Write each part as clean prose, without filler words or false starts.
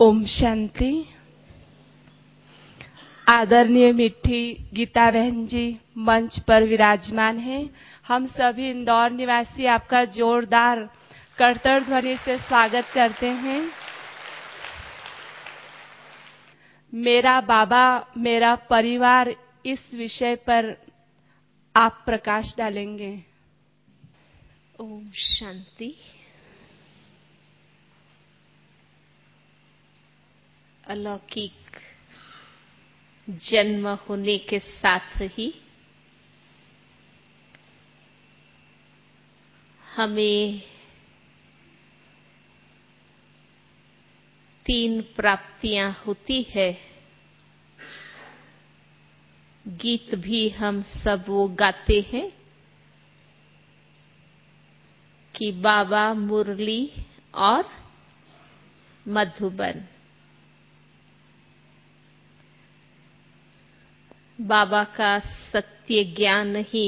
ओम शांति। आदरणीय मिठी गीता बहन जी मंच पर विराजमान हैं। हम सभी इंदौर निवासी आपका जोरदार करताल ध्वनि से स्वागत करते हैं। मेरा बाबा मेरा परिवार इस विषय पर आप प्रकाश डालेंगे। ओम शांति। अलौकिक जन्म होने के साथ ही हमें 3 प्राप्तियां होती है। गीत भी हम सब वो गाते हैं कि बाबा मुरली और मधुबन। बाबा का सत्य ज्ञान ही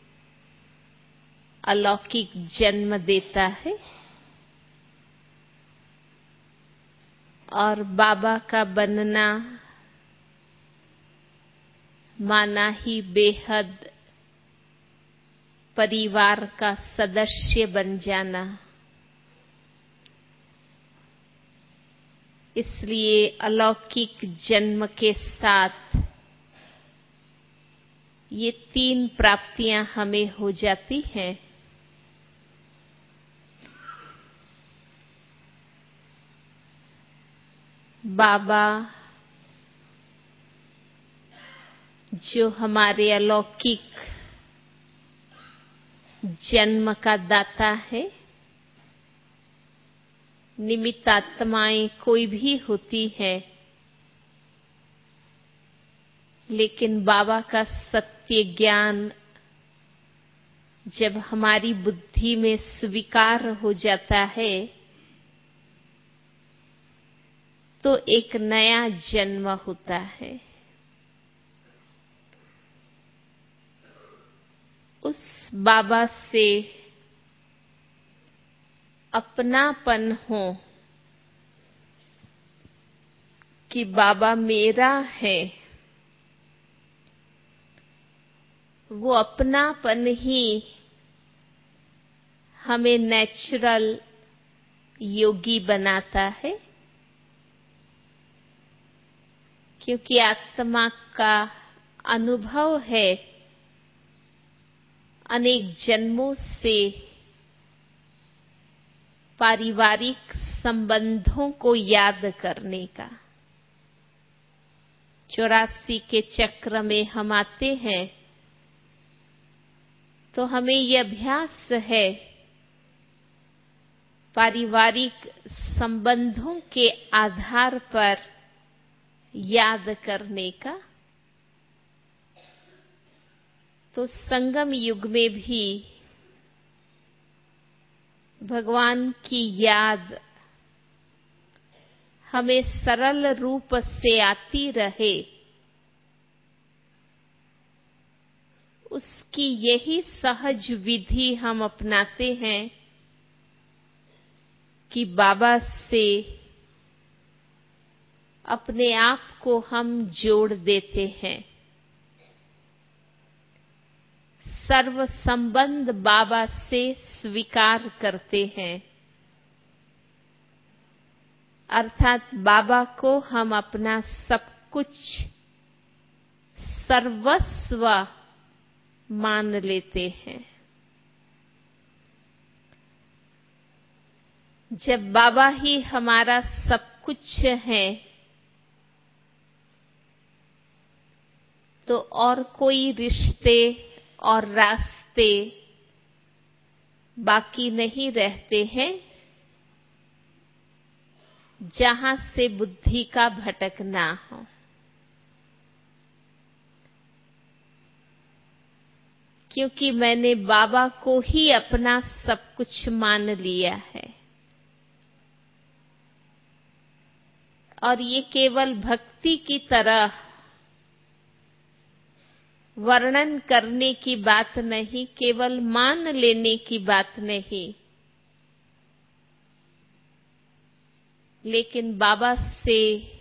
अलौकिक जन्म देता है और बाबा का बनना माना ही बेहद परिवार का सदस्य बन जाना। इसलिए अलौकिक जन्म के साथ ये 3 प्राप्तियां हमें हो जाती हैं। बाबा जो हमारे अलौकिक जन्म का दाता है, निमित्त आत्माएं कोई भी होती है, लेकिन बाबा का सत्य ज्ञान जब हमारी बुद्धि में स्वीकार हो जाता है तो एक नया जन्म होता है। उस बाबा से अपनापन हो कि बाबा मेरा है, वो अपनापन ही हमें नेचुरल योगी बनाता है। क्योंकि आत्मा का अनुभव है अनेक जन्मों से पारिवारिक संबंधों को याद करने का। 84 के चक्र में हम आते हैं तो हमें यह अभ्यास है पारिवारिक संबंधों के आधार पर याद करने का। तो संगम युग में भी भगवान की याद हमें सरल रूप से आती रहे, उसकी यही सहज विधि हम अपनाते हैं कि बाबा से अपने आप को हम जोड़ देते हैं। सर्व संबंध बाबा से स्वीकार करते हैं, अर्थात बाबा को हम अपना सब कुछ सर्वस्व मान लेते हैं। जब बाबा ही हमारा सब कुछ है तो और कोई रिश्ते और रास्ते बाकी नहीं रहते हैं जहां से बुद्धि का भटकना हो। क्योंकि मैंने बाबा को ही अपना सब कुछ मान लिया है और ये केवल भक्ति की तरह वर्णन करने की बात नहीं, केवल मान लेने की बात नहीं, लेकिन बाबा से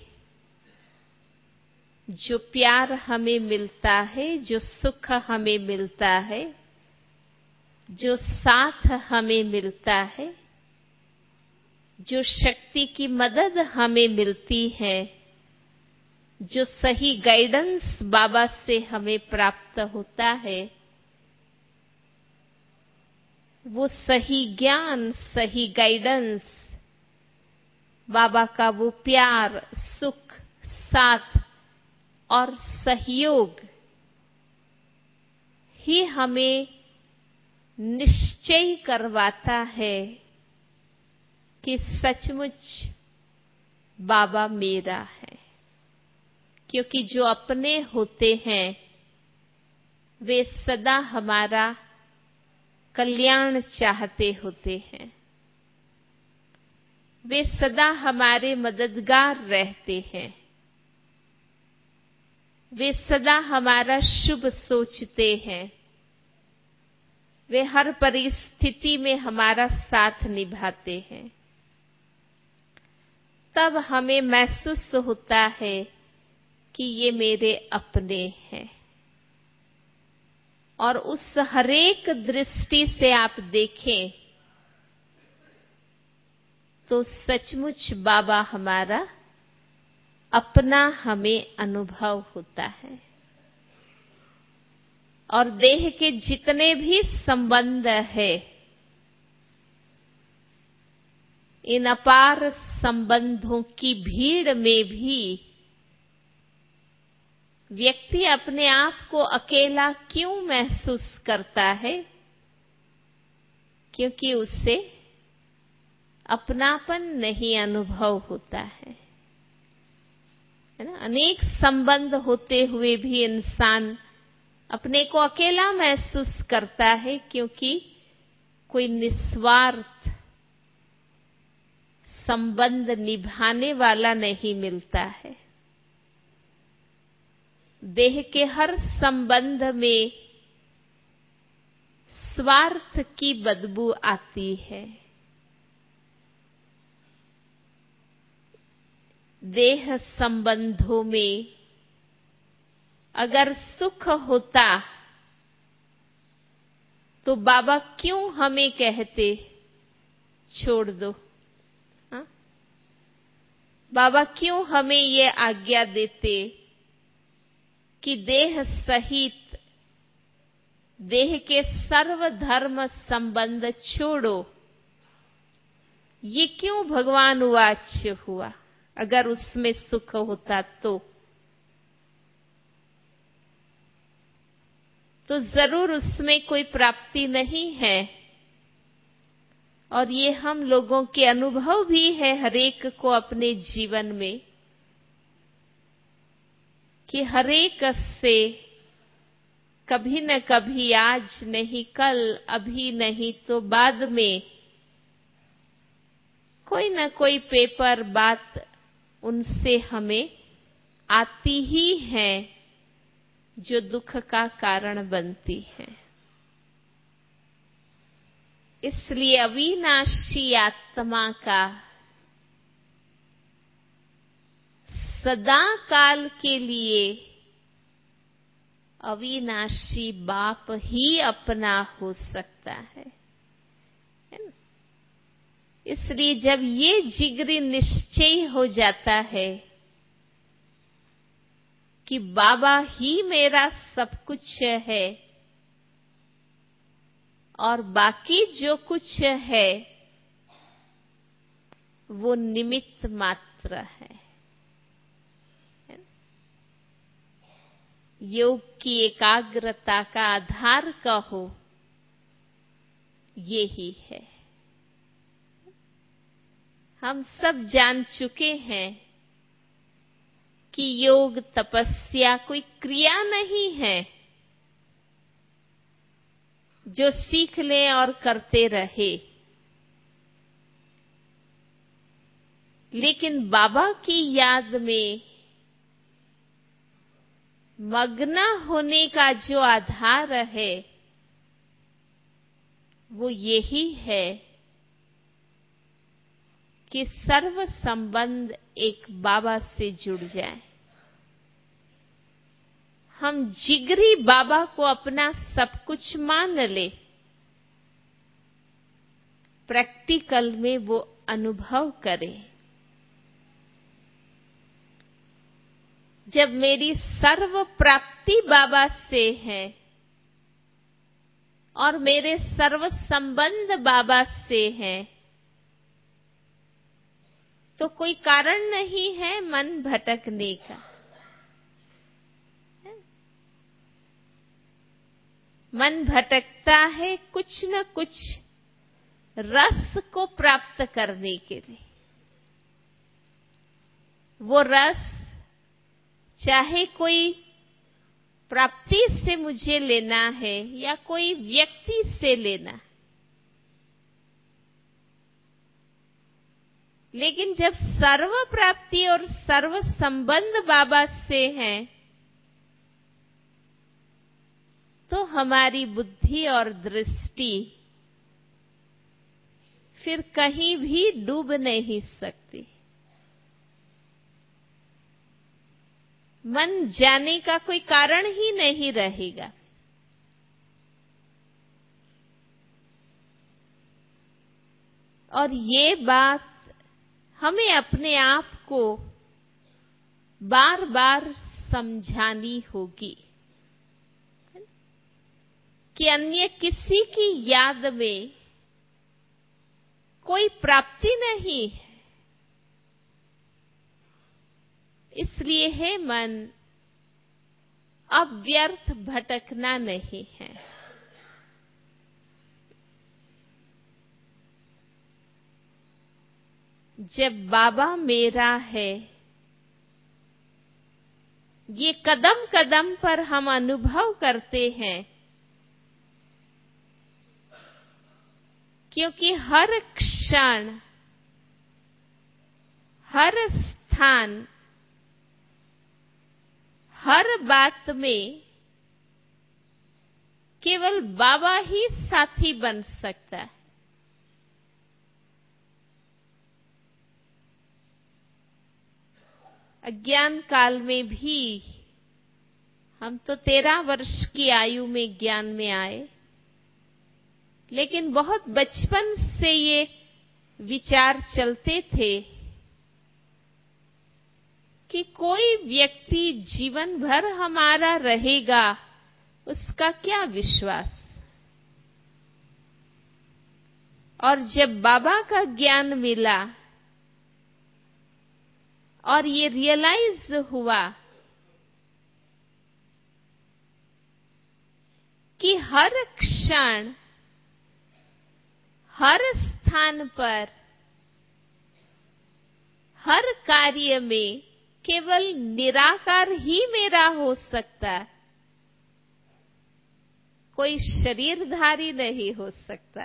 जो प्यार हमें मिलता है, जो सुख हमें मिलता है, जो साथ हमें मिलता है, जो शक्ति की मदद हमें मिलती है, जो सही गाइडेंस बाबा से हमें प्राप्त होता है, वो सही ज्ञान, सही गाइडेंस, बाबा का वो प्यार, सुख, साथ और सहयोग ही हमें निश्चय करवाता है कि सचमुच बाबा मेरा है। क्योंकि जो अपने होते हैं वे सदा हमारा कल्याण चाहते होते हैं, वे सदा हमारे मददगार रहते हैं, वे सदा हमारा शुभ सोचते हैं, वे हर परिस्थिति में हमारा साथ निभाते हैं। तब हमें महसूस होता है कि ये मेरे अपने हैं। और उस हरेक दृष्टि से आप देखें तो सचमुच बाबा हमारा अपना हमें अनुभव होता है। और देह के जितने भी संबंध है, इन अपार संबंधों की भीड़ में भी व्यक्ति अपने आप को अकेला क्यों महसूस करता है? क्योंकि उसे अपनापन नहीं अनुभव होता है ना। अनेक संबंध होते हुए भी इंसान अपने को अकेला महसूस करता है, क्योंकि कोई निस्वार्थ संबंध निभाने वाला नहीं मिलता है। देह के हर संबंध में स्वार्थ की बदबू आती है। देह संबंधों में अगर सुख होता तो बाबा क्यों हमें कहते छोड़ दो? हा? बाबा क्यों हमें ये आज्ञा देते कि देह सहित देह के सर्व धर्म संबंध छोड़ो? ये क्यों भगवान वाच्य हुआ? अगर उसमें सुख होता तो जरूर उसमें कोई प्राप्ति नहीं है। और ये हम लोगों के अनुभव भी है हरेक को अपने जीवन में, कि हरेक से कभी न कभी, आज नहीं कल, अभी नहीं तो बाद में, कोई न कोई पेपर बात उनसे हमें आती ही है जो दुख का कारण बनती है। इसलिए अविनाशी आत्मा का सदा काल के लिए अविनाशी बाप ही अपना हो सकता है ना? इसलिए जब ये जिगरी निश्चय हो जाता है कि बाबा ही मेरा सब कुछ है और बाकी जो कुछ है वो निमित्त मात्र है। योग की एकाग्रता का आधार कहो, ये ही है। हम सब जान चुके हैं कि योग तपस्या कोई क्रिया नहीं है जो सीख लें और करते रहे, लेकिन बाबा की याद में मग्न होने का जो आधार है वो यही है कि सर्व संबंध एक बाबा से जुड़ जाए। हम जिगरी बाबा को अपना सब कुछ मान ले, प्रैक्टिकल में वो अनुभव करें। जब मेरी सर्व प्राप्ति बाबा से है और मेरे सर्व संबंध बाबा से है, तो कोई कारण नहीं है मन भटकने का। मन भटकता है कुछ न कुछ रस को प्राप्त करने के लिए। वो रस चाहे कोई प्राप्ति से मुझे लेना है या कोई व्यक्ति से लेना, लेकिन जब सर्व प्राप्ति और सर्व संबंध बाबा से है, तो हमारी बुद्धि और दृष्टि फिर कहीं भी डूब नहीं सकती। मन जाने का कोई कारण ही नहीं रहेगा। और ये बात हमें अपने आप को बार बार समझानी होगी कि अन्य किसी की याद में कोई प्राप्ति नहीं है। इसलिए है मन, अब व्यर्थ भटकना नहीं है। जब बाबा मेरा है, ये कदम कदम पर हम अनुभव करते हैं, क्योंकि हर क्षण, हर स्थान, हर बात में केवल बाबा ही साथी बन सकता है। अज्ञान काल में भी हम तो 13 वर्ष की आयु में ज्ञान में आए, लेकिन बहुत बचपन से ये विचार चलते थे कि कोई व्यक्ति जीवन भर हमारा रहेगा, उसका क्या विश्वास। और जब बाबा का ज्ञान मिला और ये रियलाइज हुआ कि हर क्षण, हर स्थान पर, हर कार्य में केवल निराकार ही मेरा हो सकता है, कोई शरीरधारी नहीं हो सकता।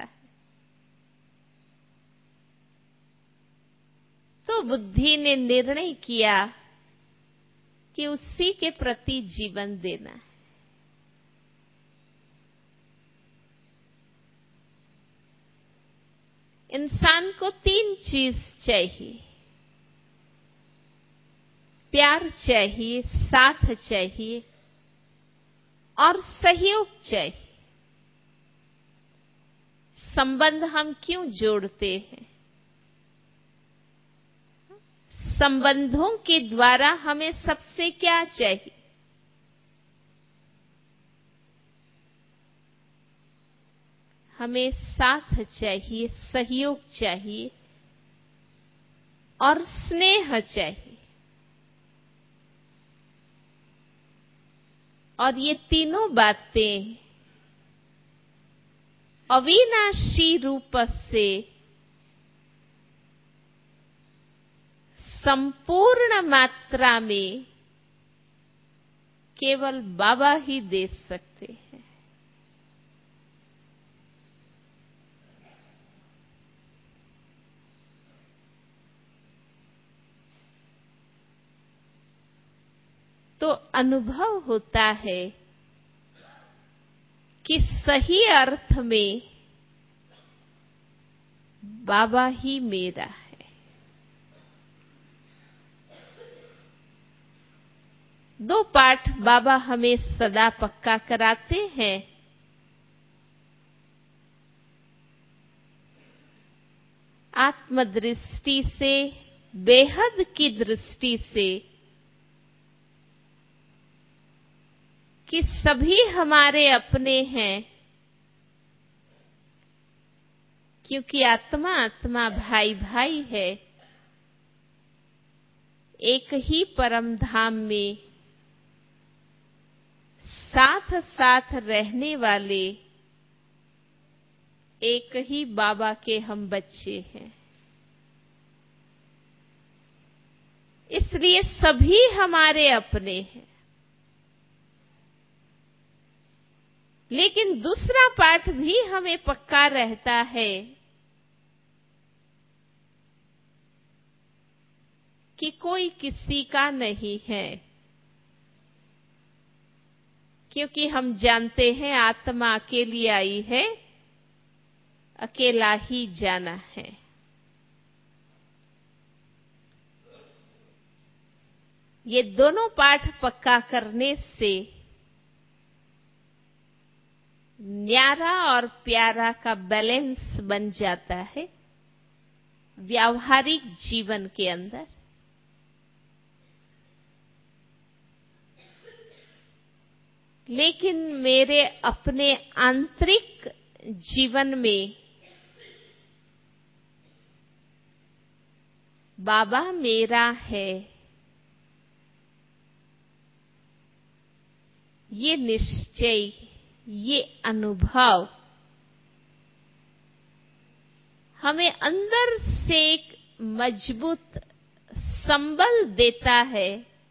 तो बुद्धि ने निर्णय किया कि उसी के प्रति जीवन देना है। इंसान को 3 चीज चाहिए, प्यार चाहिए, साथ चाहिए और सहयोग चाहिए। संबंध हम क्यों जोड़ते हैं? संबंधों के द्वारा हमें सबसे क्या चाहिए? हमें साथ चाहिए, सहयोग चाहिए और स्नेह चाहिए। और ये तीनों बातें अविनाशी रूप से संपूर्ण मात्रा में केवल बाबा ही दे सकते हैं। तो अनुभव होता है कि सही अर्थ में बाबा ही मेरा है। दो पाठ बाबा हमें सदा पक्का कराते हैं। आत्मदृष्टि से, बेहद की दृष्टि से, कि सभी हमारे अपने हैं, क्योंकि आत्मा आत्मा, भाई भाई है। एक ही परम धाम में साथ साथ रहने वाले एक ही बाबा के हम बच्चे हैं। इसलिए सभी हमारे अपने हैं। लेकिन दूसरा पाठ भी हमें पक्का रहता है कि कोई किसी का नहीं है, क्योंकि हम जानते हैं आत्मा अकेली आई है, अकेला ही जाना है। ये दोनों पाठ पक्का करने से न्यारा और प्यारा का बैलेंस बन जाता है व्यावहारिक जीवन के अंदर। लेकिन मेरे अपने आंतरिक जीवन में बाबा मेरा है, ये निश्चय, ये अनुभव हमें अंदर से एक मजबूत संबल देता है,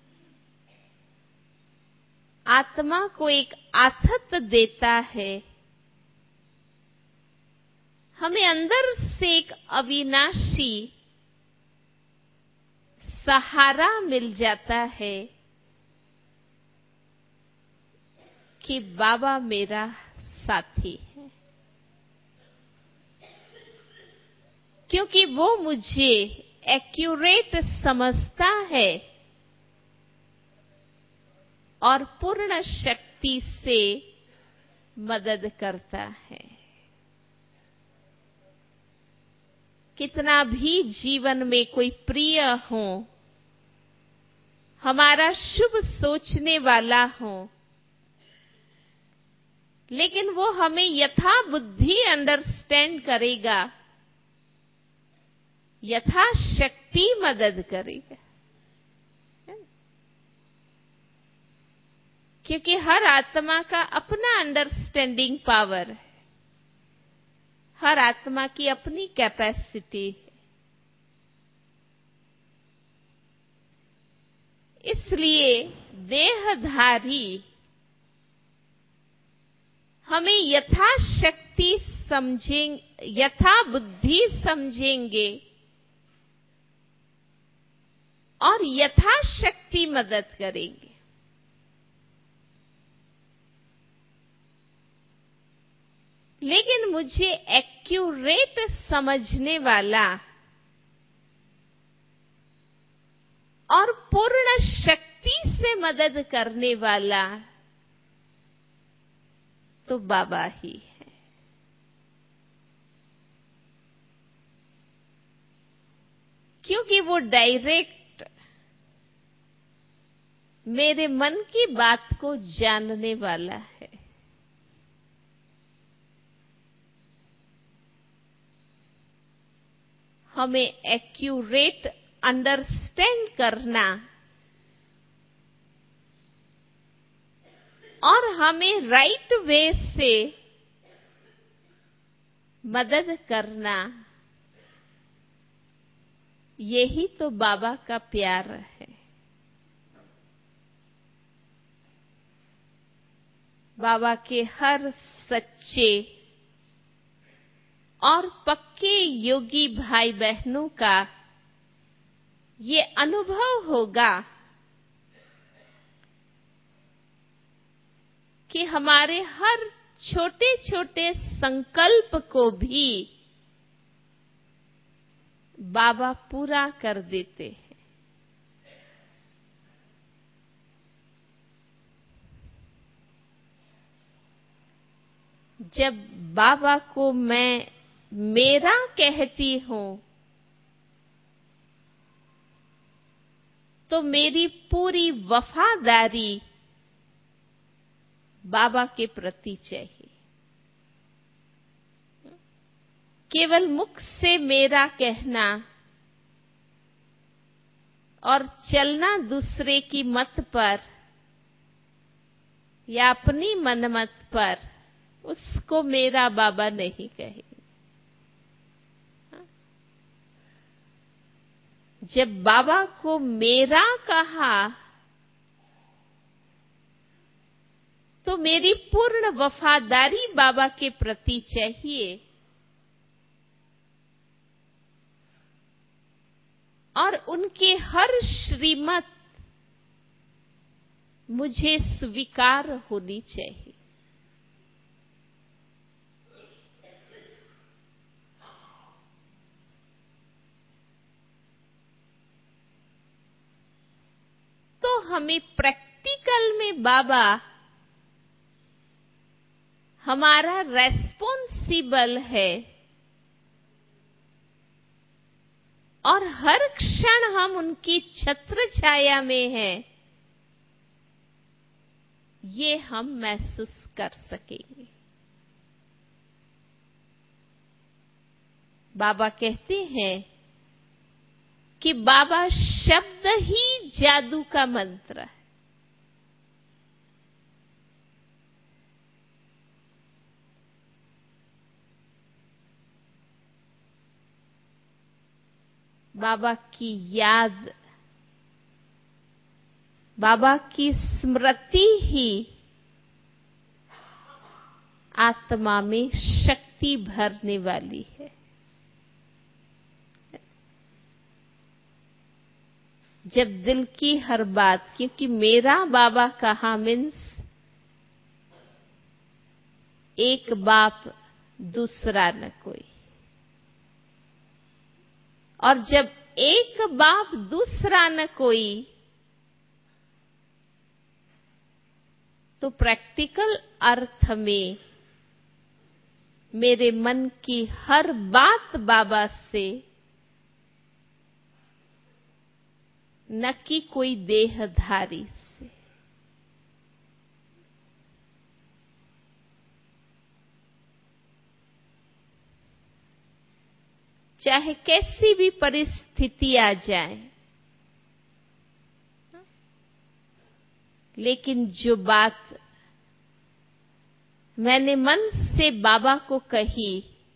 आत्मा को एक आथत देता है, हमें अंदर से एक अविनाशी सहारा मिल जाता है कि बाबा मेरा साथी है। क्योंकि वो मुझे एक्यूरेट समझता है और पूर्ण शक्ति से मदद करता है। कितना भी जीवन में कोई प्रिय हो, हमारा शुभ सोचने वाला हो, लेकिन वो हमें यथा बुद्धि अंडरस्टैंड करेगा, यथा शक्ति मदद करेगा। क्योंकि हर आत्मा का अपना अंडरस्टैंडिंग पावर है, हर आत्मा की अपनी कैपेसिटी है। इसलिए देहधारी हमें यथाशक्ति समझेंगे, यथा बुद्धि समझेंगे और यथाशक्ति मदद करेंगे। लेकिन मुझे एक्यूरेट समझने वाला और पूर्ण शक्ति से मदद करने वाला तो बाबा ही है। क्योंकि वो डायरेक्ट मेरे मन की बात को जानने वाला है। हमें एक्यूरेट अंडरस्टैंड करना और हमें राइट वे से मदद करना, यही तो बाबा का प्यार है। बाबा के हर सच्चे और पक्के योगी भाई बहनों का ये अनुभव होगा कि हमारे हर छोटे छोटे संकल्प को भी बाबा पूरा कर देते हैं। जब बाबा को मैं मेरा कहती हूं तो मेरी पूरी वफादारी बाबा के प्रति चाहिए। केवल मुख से मेरा कहना और चलना दूसरे की मत पर या अपनी मनमत पर, उसको मेरा बाबा नहीं कहेंगे। जब बाबा को मेरा कहा तो मेरी पूर्ण वफादारी बाबा के प्रति चाहिए और उनके हर श्रीमत मुझे स्वीकार होनी चाहिए। तो हमें प्रैक्टिकल में बाबा हमारा रेस्पॉन्सिबल है और हर क्षण हम उनकी छत्र छाया में हैं, ये हम महसूस कर सकेंगे। बाबा कहते हैं कि बाबा शब्द ही जादू का मंत्र है। बाबा की याद, बाबा की स्मृति ही आत्मा में शक्ति भरने वाली है। जब दिल की हर बात, क्योंकि मेरा बाबा कहा मीन्स एक बाप दूसरा न कोई, और जब एक बाप दूसरा न कोई तो प्रैक्टिकल अर्थ में मेरे मन की हर बात बाबा से, न कि कोई देहधारी से। चाहे कैसी भी परिस्थिति आ जाए, लेकिन जो बात मैंने मन से बाबा को कही,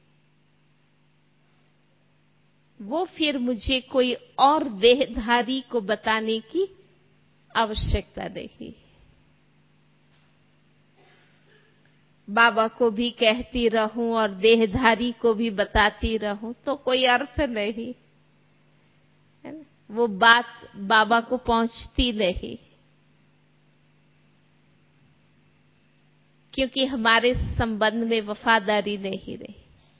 वो फिर मुझे कोई और देहधारी को बताने की आवश्यकता नहीं। बाबा को भी कहती रहूं और देहधारी को भी बताती रहूं तो कोई अर्थ नहीं है ना? वो बात बाबा को पहुंचती नहीं, क्योंकि हमारे संबंध में वफादारी नहीं रही।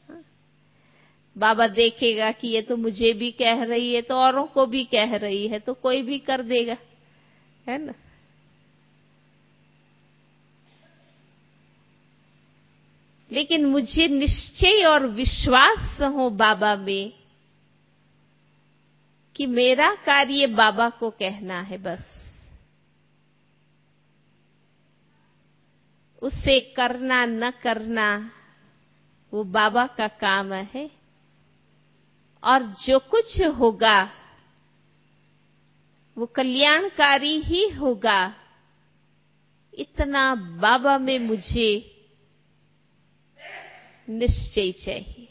बाबा देखेगा कि ये तो मुझे भी कह रही है, तो औरों को भी कह रही है, तो कोई भी कर देगा, है ना? लेकिन मुझे निश्चय और विश्वास हो बाबा में कि मेरा कार्य बाबा को कहना है, बस उसे करना न करना वो बाबा का काम है, और जो कुछ होगा वो कल्याणकारी ही होगा, इतना बाबा में मुझे निश्चय चाहिए।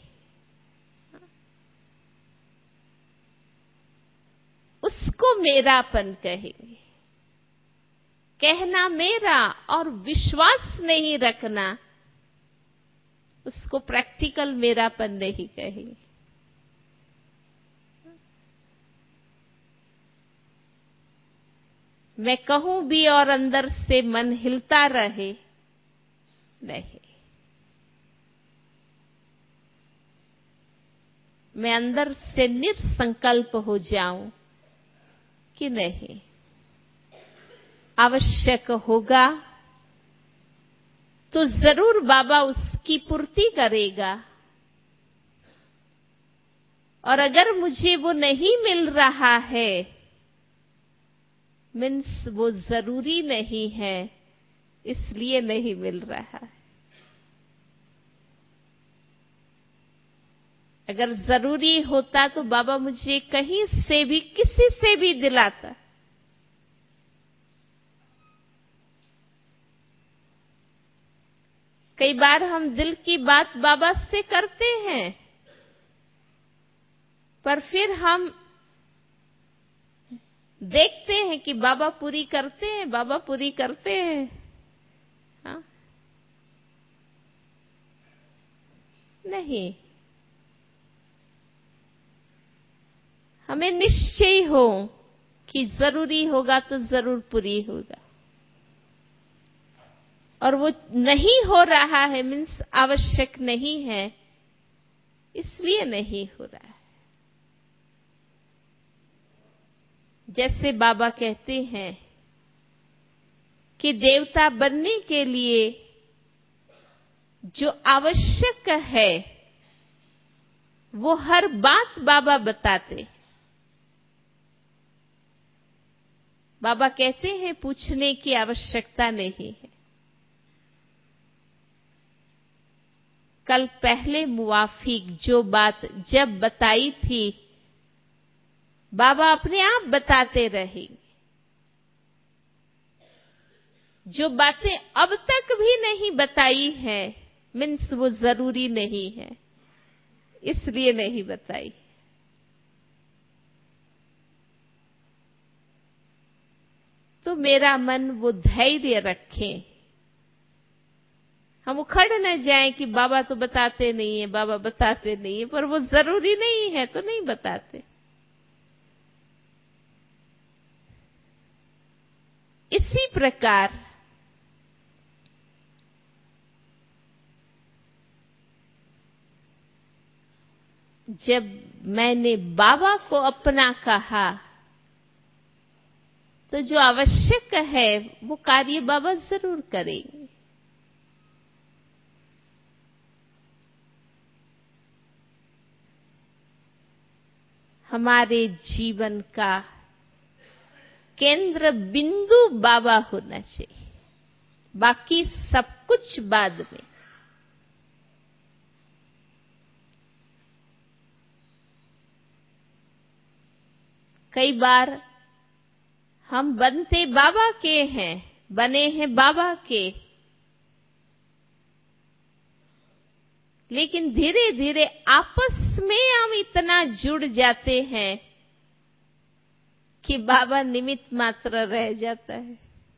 उसको मेरापन कहेंगे। कहना मेरा और विश्वास नहीं रखना, उसको प्रैक्टिकल मेरापन नहीं कहेंगे। मैं कहूं भी और अंदर से मन हिलता रहे, नहीं। मैं अंदर से निसंकल्प हो जाऊं कि नहीं, आवश्यक होगा तो जरूर बाबा उसकी की पूर्ति करेगा। और अगर मुझे वो नहीं मिल रहा है, मीन्स वो जरूरी नहीं है, इसलिए नहीं मिल रहा है। अगर जरूरी होता तो बाबा मुझे कहीं से भी, किसी से भी दिलाता। कई बार हम दिल की बात बाबा से करते हैं, पर फिर हम देखते हैं कि बाबा पूरी करते हैं, बाबा पूरी करते हैं। हाँ? नहीं, हमें निश्चय हो कि जरूरी होगा तो जरूर पूरी होगा, और वो नहीं हो रहा है, मीन्स आवश्यक नहीं है, इसलिए नहीं हो रहा है। जैसे बाबा कहते हैं कि देवता बनने के लिए जो आवश्यक है वो हर बात बाबा बताते। बाबा कहते हैं पूछने की आवश्यकता नहीं है। कल पहले मुवाफिक जो बात जब बताई थी, बाबा अपने आप बताते रहेंगे। जो बातें अब तक भी नहीं बताई हैं, मीन्स वो जरूरी नहीं है, इसलिए नहीं बताई। तो मेरा मन वो धैर्य रखे, हम उखड़ न जाएं कि बाबा तो बताते नहीं है, बाबा बताते नहीं है, पर वो जरूरी नहीं है तो नहीं बताते। इसी प्रकार जब मैंने बाबा को अपना कहा, तो जो आवश्यक है वो कार्य बाबा जरूर करेंगे। हमारे जीवन का केंद्र बिंदु बाबा होना चाहिए, बाकी सब कुछ बाद में। कई बार हम बनते बाबा के हैं, बने हैं बाबा के, लेकिन धीरे धीरे आपस में हम इतना जुड़ जाते हैं कि बाबा निमित्त मात्र रह जाता है।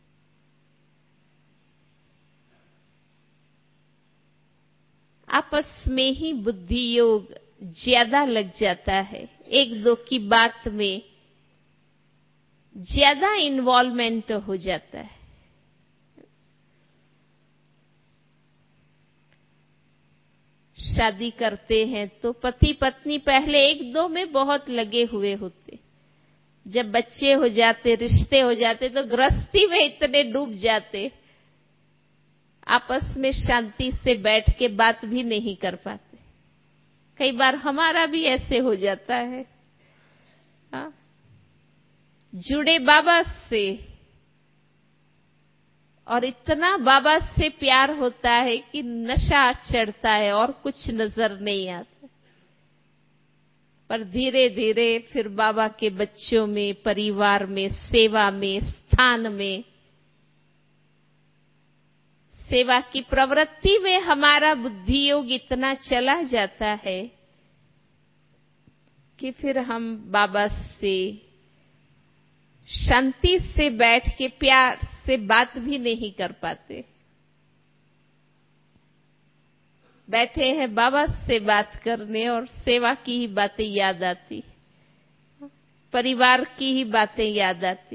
आपस में ही बुद्धि योग ज्यादा लग जाता है, एक दो की बात में ज्यादा इन्वॉल्वमेंट हो जाता है। शादी करते हैं तो पति पत्नी पहले एक दो में बहुत लगे हुए होते, जब बच्चे हो जाते, रिश्ते हो जाते, तो गृहस्थी में इतने डूब जाते, आपस में शांति से बैठ के बात भी नहीं कर पाते। कई बार हमारा भी ऐसे हो जाता है। हाँ? जुड़े बाबा से, और इतना बाबा से प्यार होता है कि नशा चढ़ता है और कुछ नजर नहीं आता। पर धीरे धीरे फिर बाबा के बच्चों में, परिवार में, सेवा में, स्थान में, सेवा की प्रवृत्ति में हमारा बुद्धि योग इतना चला जाता है कि फिर हम बाबा से शांति से बैठ के प्यार से बात भी नहीं कर पाते। बैठे हैं बाबा से बात करने और सेवा की ही बातें याद आती, परिवार की ही बातें याद आती।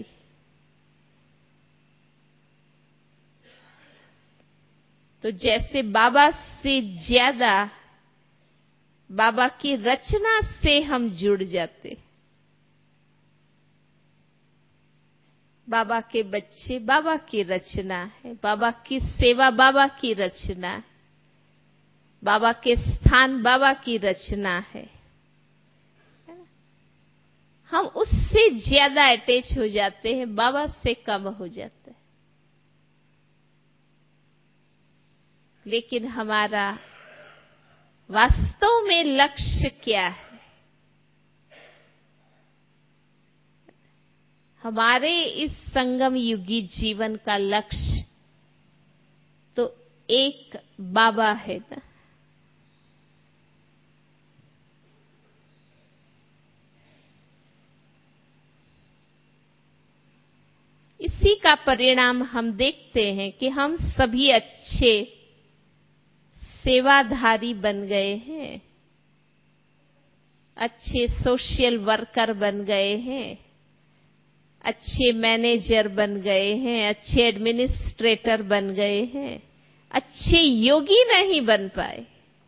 तो जैसे बाबा से ज्यादा बाबा की रचना से हम जुड़ जाते। बाबा के बच्चे बाबा की रचना है, बाबा की सेवा बाबा की रचना है। बाबा के स्थान बाबा की रचना है। हम उससे ज्यादा अटैच हो जाते हैं, बाबा से कम हो जाते हैं। लेकिन हमारा वास्तव में लक्ष्य क्या है? हमारे इस संगम युगी जीवन का लक्ष्य तो एक बाबा है ना। इसी का परिणाम हम देखते हैं कि हम सभी अच्छे सेवाधारी बन गए हैं, अच्छे सोशल वर्कर बन गए हैं, अच्छे मैनेजर बन गए हैं, अच्छे एडमिनिस्ट्रेटर बन गए हैं, अच्छे योगी नहीं बन पाए।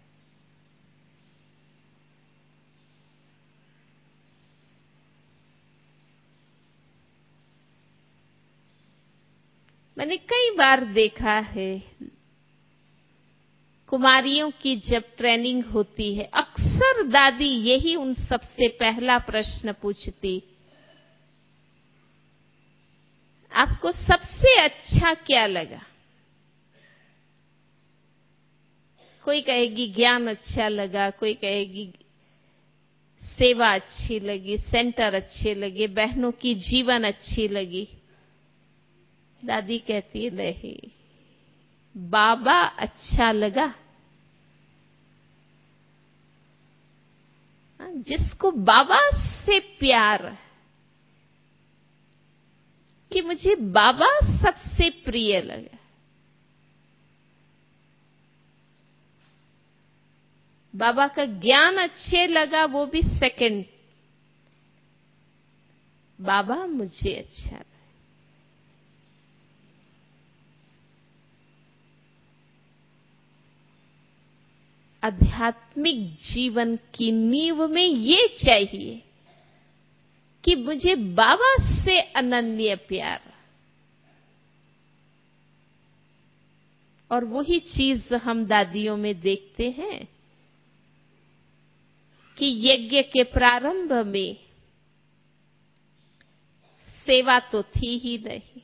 मैंने कई बार देखा है, कुमारियों की जब ट्रेनिंग होती है, अक्सर दादी यही उन सबसे पहला प्रश्न पूछती, आपको सबसे अच्छा क्या लगा? कोई कहेगी ज्ञान अच्छा लगा, कोई कहेगी सेवा अच्छी लगी, सेंटर अच्छे लगे, बहनों की जीवन अच्छी लगी। दादी कहती नहीं, बाबा अच्छा लगा। जिसको बाबा से प्यार, कि मुझे बाबा सबसे प्रिय लगा, बाबा का ज्ञान अच्छे लगा, वो भी सेकंड, बाबा मुझे अच्छा लगा। आध्यात्मिक जीवन की नींव में ये चाहिए कि मुझे बाबा से अनन्य प्यार, और वही चीज हम दादियों में देखते हैं कि यज्ञ के प्रारंभ में सेवा तो थी ही नहीं,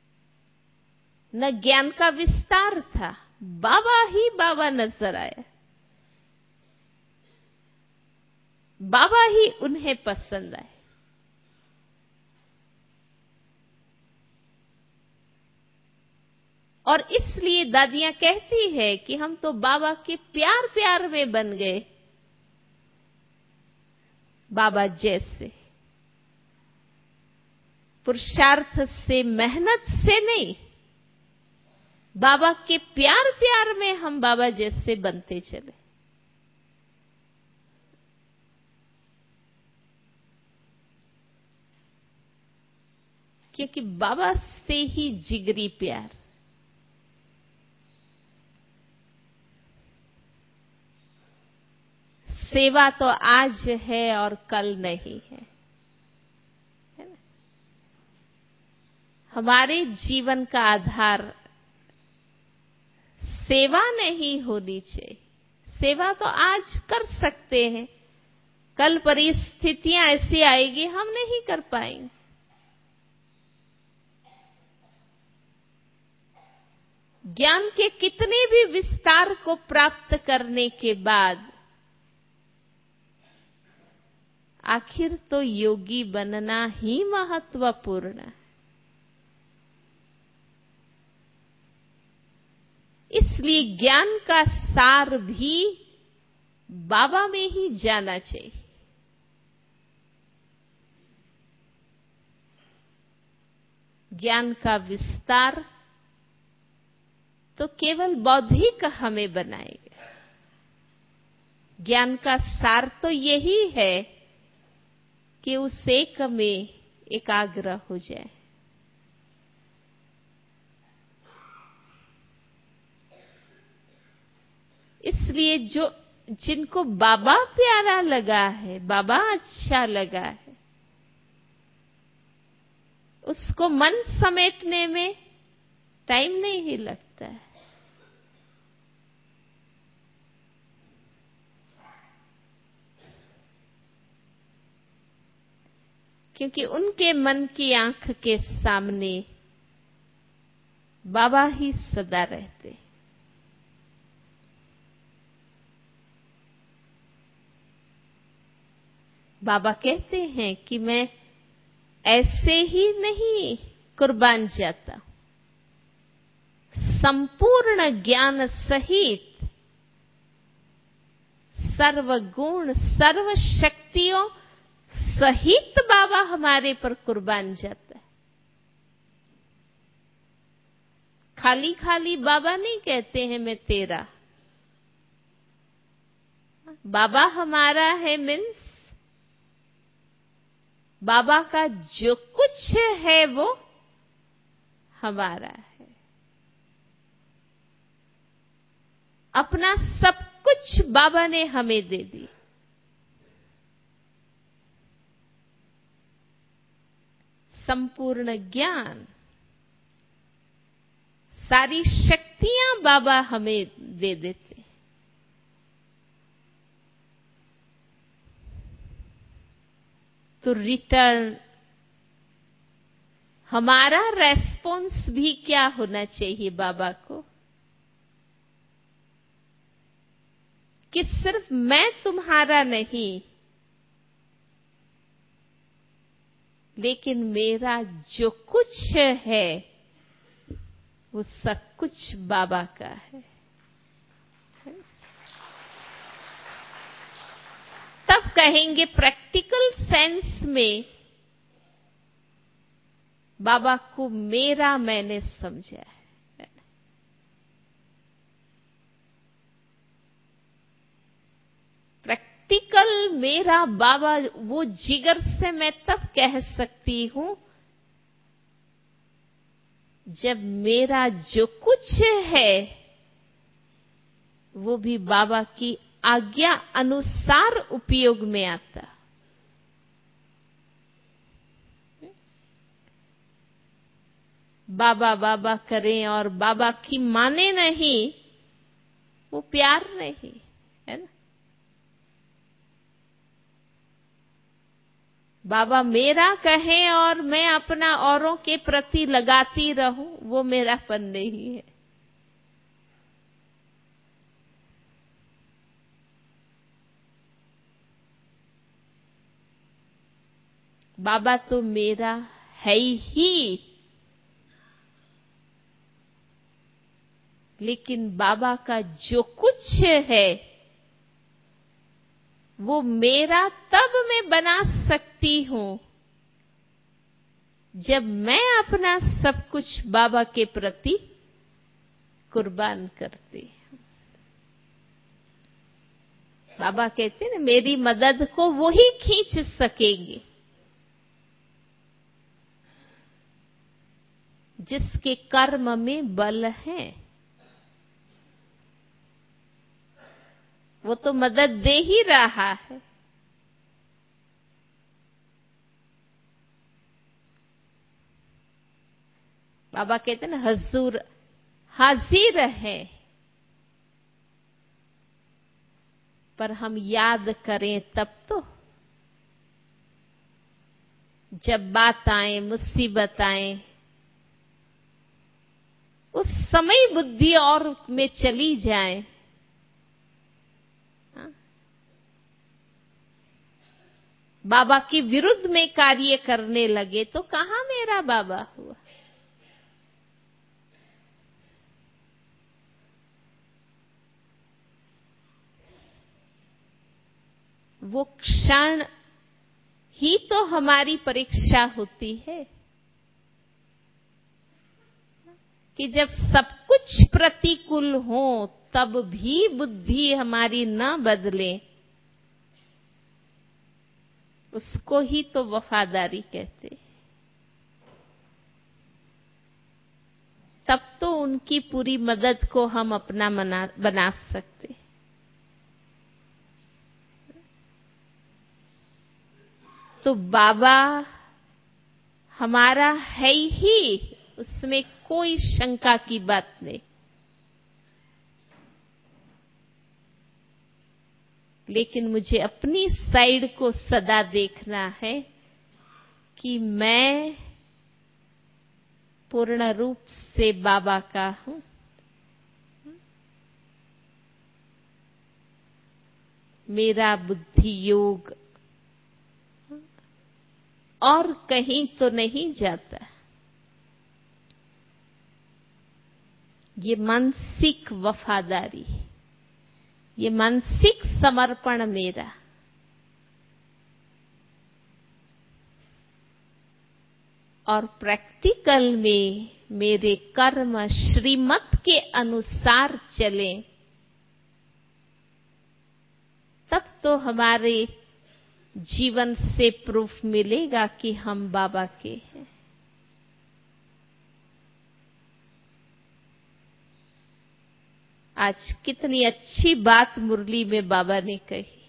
न ज्ञान का विस्तार था, बाबा ही बाबा नजर आया, बाबा ही उन्हें पसंद आए। और इसलिए दादियां कहती है कि हम तो बाबा के प्यार प्यार में बन गए, बाबा जैसे, पुरुषार्थ से, मेहनत से नहीं, बाबा के प्यार प्यार में हम बाबा जैसे बनते चले। क्योंकि बाबा से ही जिगरी प्यार, सेवा तो आज है और कल नहीं है, है ना? हमारे जीवन का आधार सेवा नहीं होनी चाहिए। सेवा तो आज कर सकते हैं, कल परिस्थितियां ऐसी आएगी हम नहीं कर पाएंगे। ज्ञान के कितने भी विस्तार को प्राप्त करने के बाद आखिर तो योगी बनना ही महत्वपूर्ण है। इसलिए ज्ञान का सार भी बाबा में ही जाना चाहिए। ज्ञान का विस्तार तो केवल बौद्धिक हमें बनाएगा। ज्ञान का सार तो यही है कि उस एक में एकाग्र हो जाए। इसलिए जिनको बाबा प्यारा लगा है, बाबा अच्छा लगा है, उसको मन समेटने में टाइम नहीं लगता है। क्योंकि उनके मन की आंख के सामने बाबा ही सदा रहते। बाबा कहते हैं कि मैं ऐसे ही नहीं कुर्बान जाता, संपूर्ण ज्ञान सहित सर्वगुण सर्व शक्तियों सहित बाबा हमारे पर कुर्बान जाता है। खाली खाली बाबा नहीं कहते हैं मैं तेरा। बाबा हमारा है मीन्स बाबा का जो कुछ है वो हमारा है। अपना सब कुछ बाबा ने हमें दे दी। संपूर्ण ज्ञान सारी शक्तियां बाबा हमें दे देते। तो रिटर्न हमारा रेस्पॉन्स भी क्या होना चाहिए बाबा को, कि सिर्फ मैं तुम्हारा नहीं, लेकिन मेरा जो कुछ है वो सब कुछ बाबा का है। तब कहेंगे प्रैक्टिकल सेंस में बाबा को मेरा मैंने समझा है। प्रैक्टिकल मेरा बाबा वो जिगर से मैं तब कह सकती हूं जब मेरा जो कुछ है वो भी बाबा की आज्ञा अनुसार उपयोग में आता। बाबा बाबा करें और बाबा की माने नहीं, वो प्यार नहीं है ना। बाबा मेरा कहें और मैं अपना औरों के प्रति लगाती रहूं, वो मेरापन नहीं है। बाबा तो मेरा है ही, लेकिन बाबा का जो कुछ है वो मेरा तब मैं बना सकती हूं जब मैं अपना सब कुछ बाबा के प्रति कुर्बान करती हूं। बाबा कहते हैं मेरी मदद को वो ही खींच सकेंगे जिसके कर्म में बल है। वो तो मदद दे ही रहा है। बाबा कहते हैं ना हजूर हाजिर है, पर हम याद करें तब तो, जब बात आए मुसीबत आए उस समय बुद्धि और में चली जाए। बाबा के विरुद्ध में कार्य करने लगे तो कहां मेरा बाबा हुआ। वो क्षण ही तो हमारी परीक्षा होती है कि जब सब कुछ प्रतिकूल हो तब भी बुद्धि हमारी न बदले, उसको ही तो वफादारी कहते। तब तो उनकी पूरी मदद को हम अपना बना सकते। तो बाबा हमारा है ही, उसमें कोई शंका की बात नहीं। लेकिन मुझे अपनी साइड को सदा देखना है कि मैं पूर्ण रूप से बाबा का हूं। मेरा बुद्धि योग और कहीं तो नहीं जाता। ये मानसिक वफादारी, ये मानसिक समर्पण मेरा और प्रैक्टिकल में मेरे कर्म श्रीमत के अनुसार चलें, तब तो हमारे जीवन से प्रूफ मिलेगा कि हम बाबा के हैं। आज कितनी अच्छी बात मुरली में बाबा ने कही,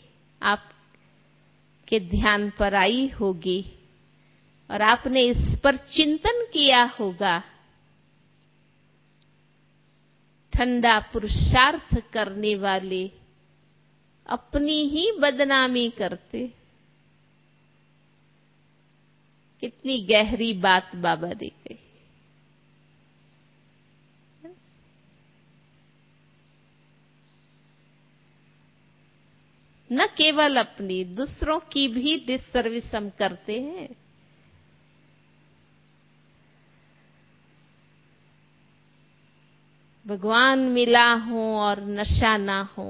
आपके ध्यान पर आई होगी और आपने इस पर चिंतन किया होगा। ठंडा पुरुषार्थ करने वाले अपनी ही बदनामी करते। कितनी गहरी बात बाबा ने कही। न केवल अपनी, दूसरों की भी डिससर्विस हम करते हैं। भगवान मिला हो और नशा ना हो,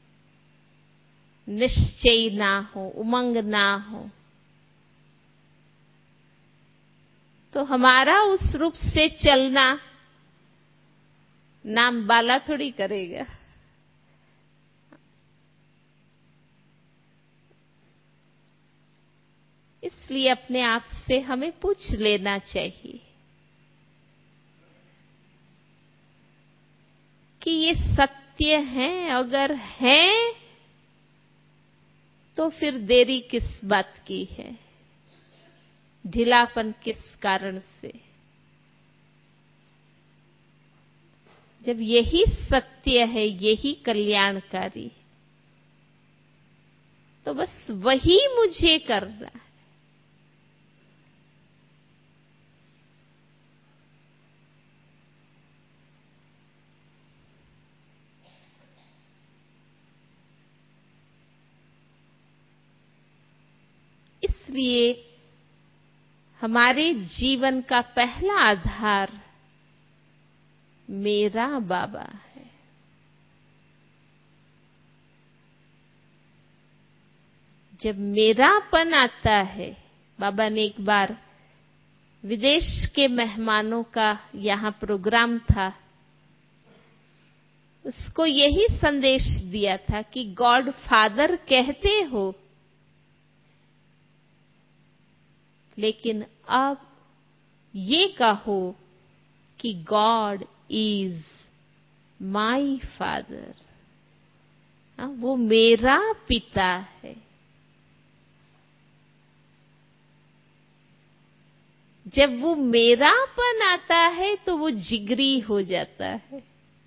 निश्चय ना हो, उमंग ना हो, तो हमारा उस रूप से चलना नाम बाला थोड़ी करेगा। इसलिए अपने आप से हमें पूछ लेना चाहिए कि ये सत्य है। अगर है तो फिर देरी किस बात की है, ढीलापन किस कारण से। जब यही सत्य है, यही कल्याणकारी, तो बस वही मुझे करना है। इसलिए हमारे जीवन का पहला आधार मेरा बाबा है। जब मेरापन आता है, बाबा ने एक बार विदेश के मेहमानों का यहां प्रोग्राम था, उसको यही संदेश दिया था कि गॉड फादर कहते हो, लेकिन अब ये कहो कि गॉड इज माई फादर। वो मेरा पिता है। जब वो मेरापन आता है तो वो जिगरी हो जाता है।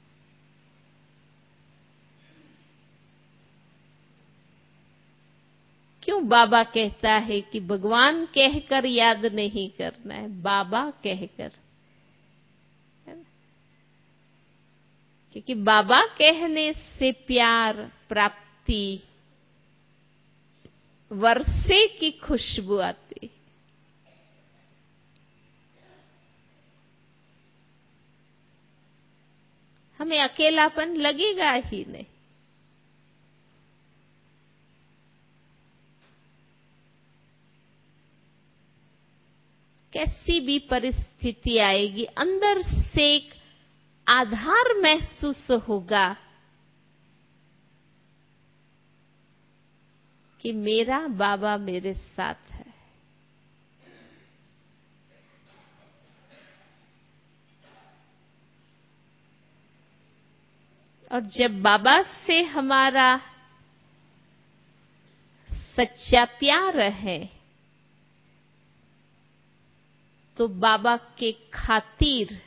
क्यों बाबा कहता है कि भगवान कहकर याद नहीं करना है, बाबा कहकर। क्योंकि बाबा कहने से प्यार, प्राप्ति, वर्षे की खुशबू आती। हमें अकेलापन लगेगा ही नहीं। कैसी भी परिस्थिति आएगी, अंदर से एक आधार महसूस होगा कि मेरा बाबा मेरे साथ है। और जब बाबा से हमारा सच्चा प्यार है, तो बाबा के खातिर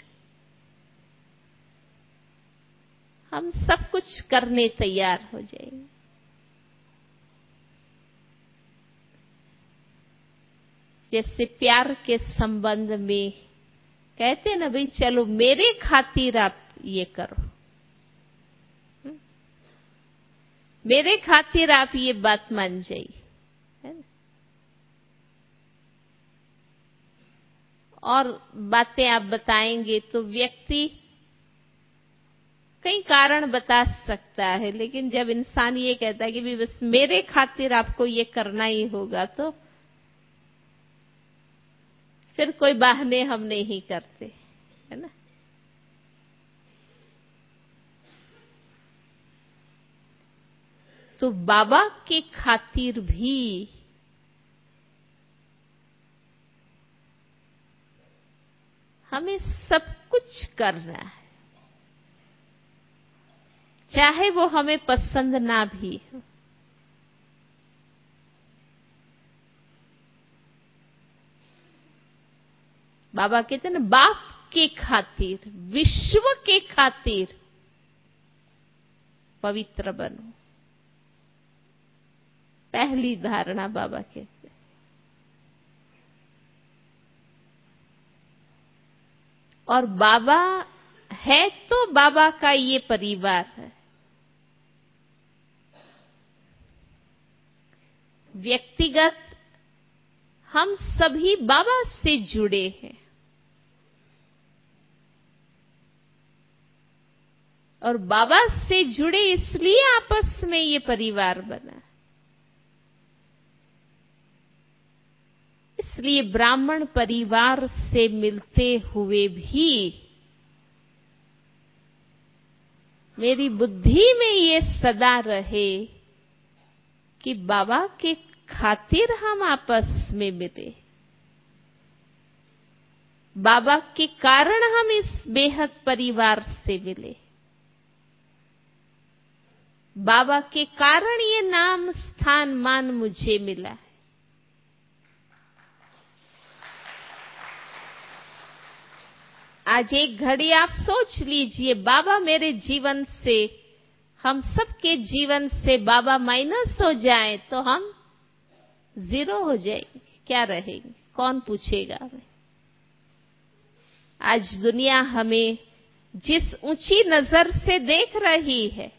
हम सब कुछ करने तैयार हो जाएंगे। जैसे प्यार के संबंध में कहते हैं ना भाई, चलो मेरे खातिर आप ये करो, मेरे खातिर आप ये बात मान जाइए, है ना? और बातें आप बताएंगे तो व्यक्ति कई कारण बता सकता है, लेकिन जब इंसान ये कहता है कि भी बस मेरे खातिर आपको ये करना ही होगा, तो फिर कोई बहाने हम नहीं करते, है ना? तो बाबा के खातिर भी हमें सब कुछ करना है, चाहे वो हमें पसंद ना भी हो। बाबा कहते हैं ना, बाप के खातिर, विश्व के खातिर पवित्र बनो। पहली धारणा बाबा कहते हैं। और बाबा है तो बाबा का ये परिवार है। व्यक्तिगत हम सभी बाबा से जुड़े हैं, और बाबा से जुड़े इसलिए आपस में ये परिवार बना। इसलिए ब्राह्मण परिवार से मिलते हुए भी मेरी बुद्धि में ये सदा रहे कि बाबा के खातिर हम आपस में मिले, बाबा के कारण हम इस बेहद परिवार से मिले, बाबा के कारण ये नाम स्थान मान मुझे मिला है। आज एक घड़ी आप सोच लीजिए, बाबा मेरे जीवन से, हम सबके जीवन से बाबा माइनस हो जाए तो हम जीरो हो जाएंगे, क्या रहेंगे, कौन पूछेगा हमें? आज दुनिया हमें जिस ऊंची नजर से देख रही है,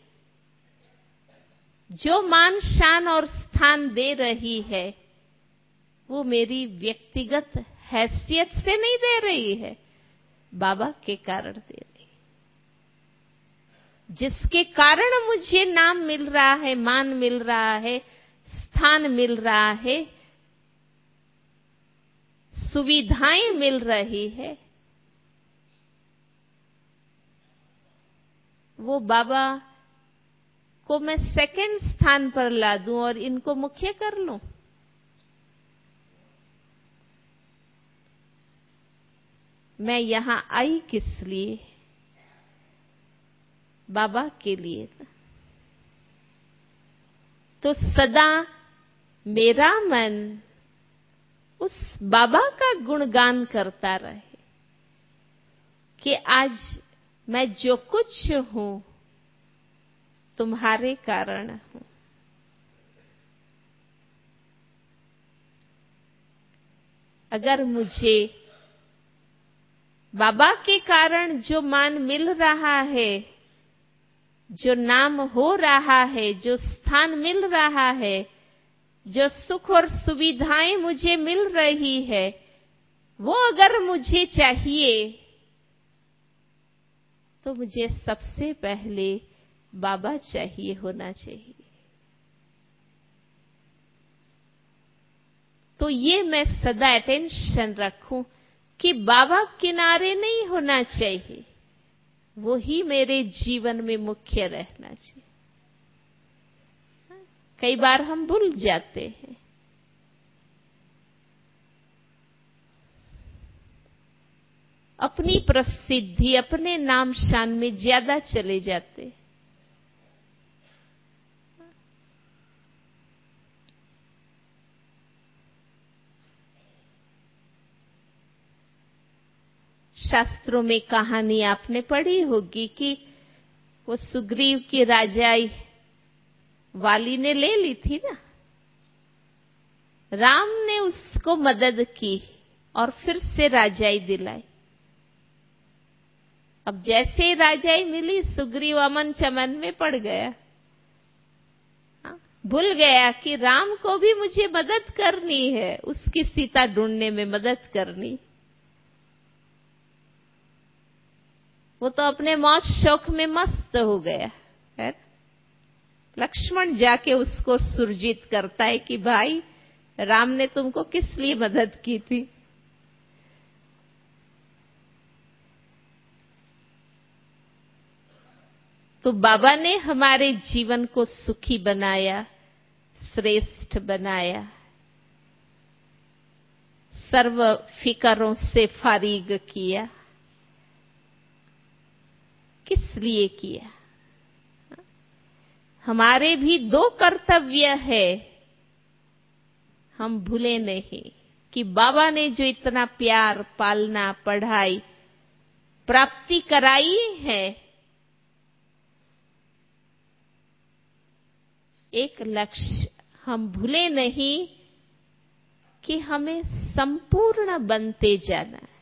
जो मान शान और स्थान दे रही है, वो मेरी व्यक्तिगत हैसियत से नहीं दे रही है, बाबा के कारण दे रही। जिसके कारण मुझे नाम मिल रहा है, मान मिल रहा है, स्थान मिल रहा है, सुविधाएं मिल रही है, वो बाबा को मैं सेकंड स्थान पर ला दूं और इनको मुख्य कर लूं। मैं यहां आई किस लिए? बाबा के लिए। तो सदा मेरा मन उस बाबा का गुणगान करता रहे कि आज मैं जो कुछ हूं तुम्हारे कारण हूं। अगर मुझे बाबा के कारण जो मान मिल रहा है, जो नाम हो रहा है, जो स्थान मिल रहा है, जो सुख और सुविधाएं मुझे मिल रही है, वो अगर मुझे चाहिए तो मुझे सबसे पहले बाबा चाहिए होना चाहिए। तो ये मैं सदा अटेंशन रखूं कि बाबा किनारे नहीं होना चाहिए, वो ही मेरे जीवन में मुख्य रहना चाहिए। कई बार हम भूल जाते हैं। अपनी प्रसिद्धि, अपने नाम शान में ज्यादा चले जाते हैं। शास्त्रों में कहानी आपने पढ़ी होगी कि वो सुग्रीव की राजाई वाली ने ले ली थी ना, राम ने उसको मदद की और फिर से राजाई दिलाई। अब जैसे ही राजाई मिली, सुग्रीव अमन चमन में पड़ गया। भूल गया कि राम को भी मुझे मदद करनी है, उसकी सीता ढूंढने में मदद करनी। वो तो अपने मौज शौक में मस्त हो गया है। लक्ष्मण जाके उसको सुरजित करता है कि भाई, राम ने तुमको किस लिए मदद की थी? तो बाबा ने हमारे जीवन को सुखी बनाया, श्रेष्ठ बनाया, सर्व फिकरों से फारिग किया। किस लिए किया? हमारे भी दो कर्तव्य है, हम भूले नहीं कि बाबा ने जो इतना प्यार, पालना, पढ़ाई, प्राप्ति कराई है, एक लक्ष्य हम भूले नहीं कि हमें संपूर्ण बनते जाना है।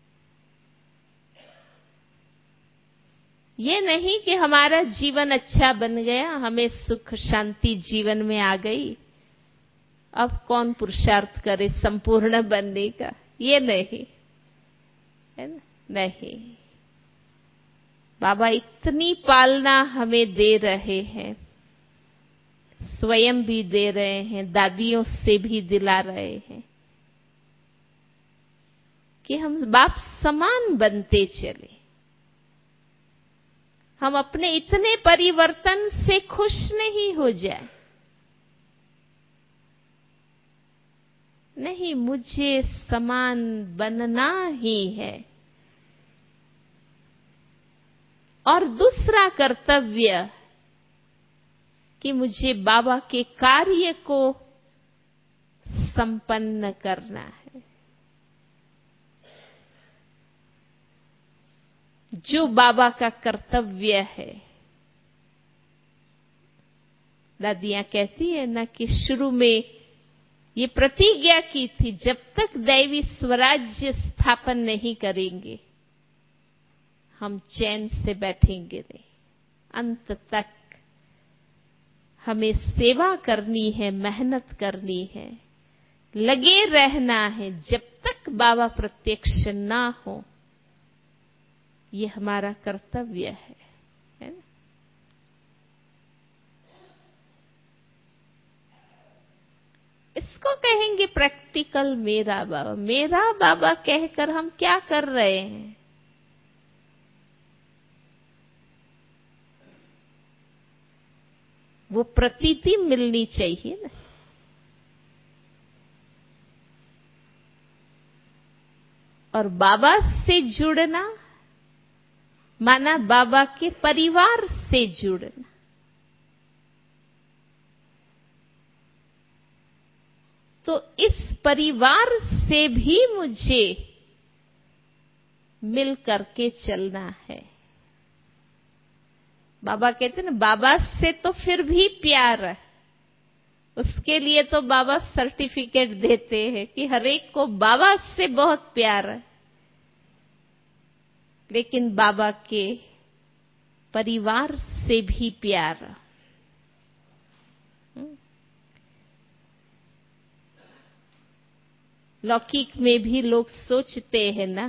ये नहीं कि हमारा जीवन अच्छा बन गया, हमें सुख शांति जीवन में आ गई, अब कौन पुरुषार्थ करे संपूर्ण बनने का? ये नहीं है ना? नहीं, बाबा इतनी पालना हमें दे रहे हैं, स्वयं भी दे रहे हैं, दादियों से भी दिला रहे हैं कि हम बाप समान बनते चले। हम अपने इतने परिवर्तन से खुश नहीं हो जाए। नहीं, मुझे समान बनना ही है। और दूसरा कर्तव्य कि मुझे बाबा के कार्य को संपन्न करना है। जो बाबा का कर्तव्य है। दादियां कहती है ना कि शुरू में ये प्रतिज्ञा की थी, जब तक दैवी स्वराज्य स्थापन नहीं करेंगे हम चैन से बैठेंगे नहीं। अंत तक हमें सेवा करनी है, मेहनत करनी है, लगे रहना है, जब तक बाबा प्रत्यक्ष ना हो। ये हमारा कर्तव्य है ना? इसको कहेंगे प्रैक्टिकल मेरा बाबा। मेरा बाबा कहकर हम क्या कर रहे हैं? वो प्रतीति मिलनी चाहिए ना। और बाबा से जुड़ना माना बाबा के परिवार से जुड़ना। तो इस परिवार से भी मुझे मिल करके चलना है। बाबा कहते हैं ना, बाबा से तो फिर भी प्यार है। उसके लिए तो बाबा सर्टिफिकेट देते हैं कि हर एक को बाबा से बहुत प्यार है। लेकिन बाबा के परिवार से भी प्यार। लौकिक में भी लोग सोचते हैं ना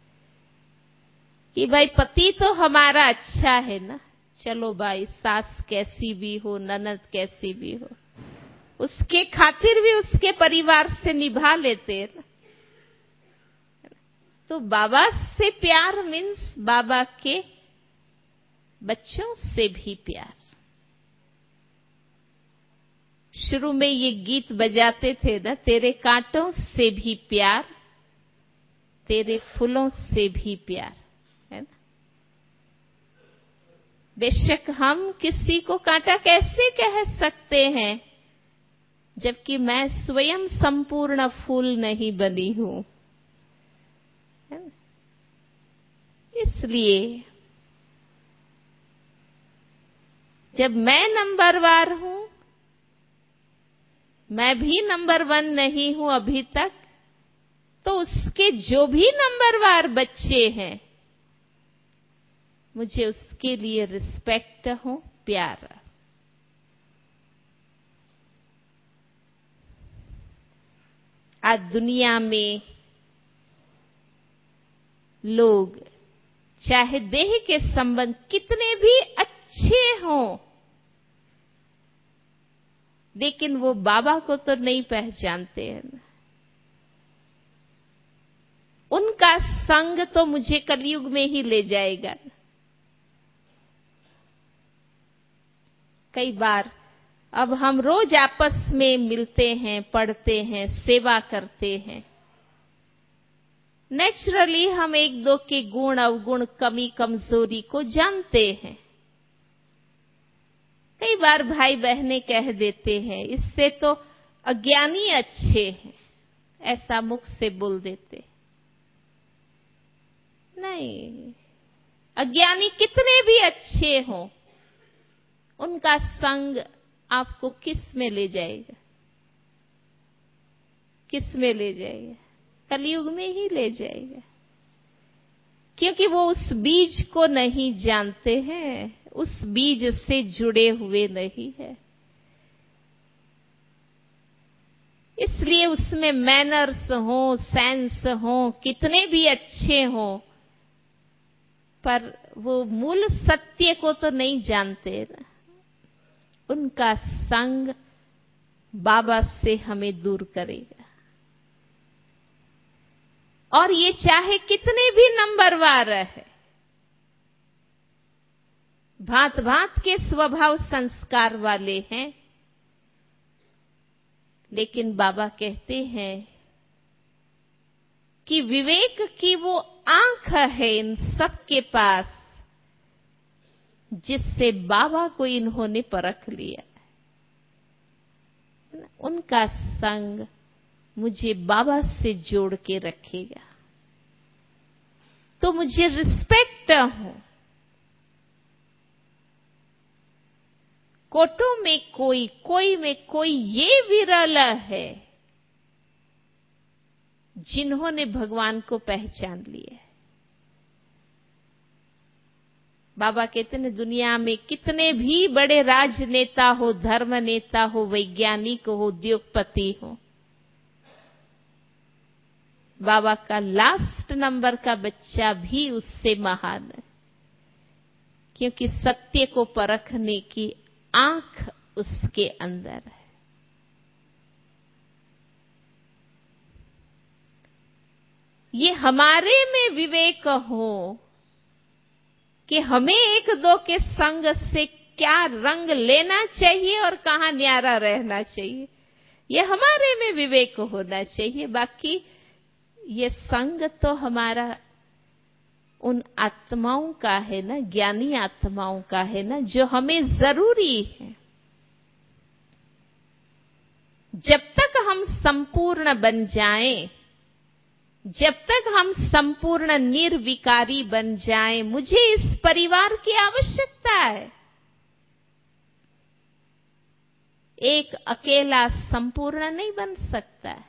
कि भाई पति तो हमारा अच्छा है ना, चलो भाई सास कैसी भी हो, ननद कैसी भी हो, उसके खातिर भी उसके परिवार से निभा लेते हैं ना। तो बाबा से प्यार मीन्स बाबा के बच्चों से भी प्यार। शुरू में ये गीत बजाते थे ना, तेरे कांटों से भी प्यार, तेरे फूलों से भी प्यार, है ना। बेशक हम किसी को कांटा कैसे कह सकते हैं जबकि मैं स्वयं संपूर्ण फूल नहीं बनी हूं, है ना? इसलिए जब मैं नंबरवार हूं मैं भी नंबर 1 नहीं हूं अभी तक, तो उसके जो भी नंबरवार बच्चे हैं, मुझे उसके लिए रिस्पेक्ट हो, प्यार। आज दुनिया में लोग चाहे देह के संबंध कितने भी अच्छे हों, लेकिन वो बाबा को तो नहीं पहचानते हैं। उनका संग तो मुझे कलयुग में ही ले जाएगा। कई बार अब हम रोज आपस में मिलते हैं, पढ़ते हैं, सेवा करते हैं। नेचुरली हम एक दो के गुण अवगुण, कमी कमजोरी को जानते हैं। कई बार भाई बहनें कह देते हैं, इससे तो अज्ञानी अच्छे हैं, ऐसा मुख से बोल देते। नहीं, अज्ञानी कितने भी अच्छे हों, उनका संग आपको किस में ले जाएगा? किस में ले जाएगा? कलयुग में ही ले जाएगा, क्योंकि वो उस बीज को नहीं जानते हैं, उस बीज से जुड़े हुए नहीं है। इसलिए उसमें मैनर्स हो, सेंस हो, कितने भी अच्छे हों, पर वो मूल सत्य को तो नहीं जानते ना। उनका संग बाबा से हमें दूर करेगा। और ये चाहे कितने भी नंबरवार है, भांत भांत के स्वभाव संस्कार वाले हैं, लेकिन बाबा कहते हैं कि विवेक की वो आंख है इन सब के पास, जिससे बाबा को इन्होंने परख लिया। उनका संग मुझे बाबा से जोड़ के रखेगा, तो मुझे रिस्पेक्ट हो। कोटों में कोई, कोई में कोई, ये विरल है जिन्होंने भगवान को पहचान लिया। बाबा कहते हैं, दुनिया में कितने भी बड़े राजनेता हो, धर्म नेता हो, वैज्ञानिक हो, उद्योगपति हो, बाबा का लास्ट नंबर का बच्चा भी उससे महान है, क्योंकि सत्य को परखने की आंख उसके अंदर है। ये हमारे में विवेक हो कि हमें एक दो के संग से क्या रंग लेना चाहिए और कहां न्यारा रहना चाहिए, ये हमारे में विवेक होना चाहिए। बाकी ये संग तो हमारा उन आत्माओं का है ना, ज्ञानी आत्माओं का है ना, जो हमें जरूरी है। जब तक हम संपूर्ण बन जाएं, जब तक हम संपूर्ण निर्विकारी बन जाएं, मुझे इस परिवार की आवश्यकता है। एक अकेला संपूर्ण नहीं बन सकता है।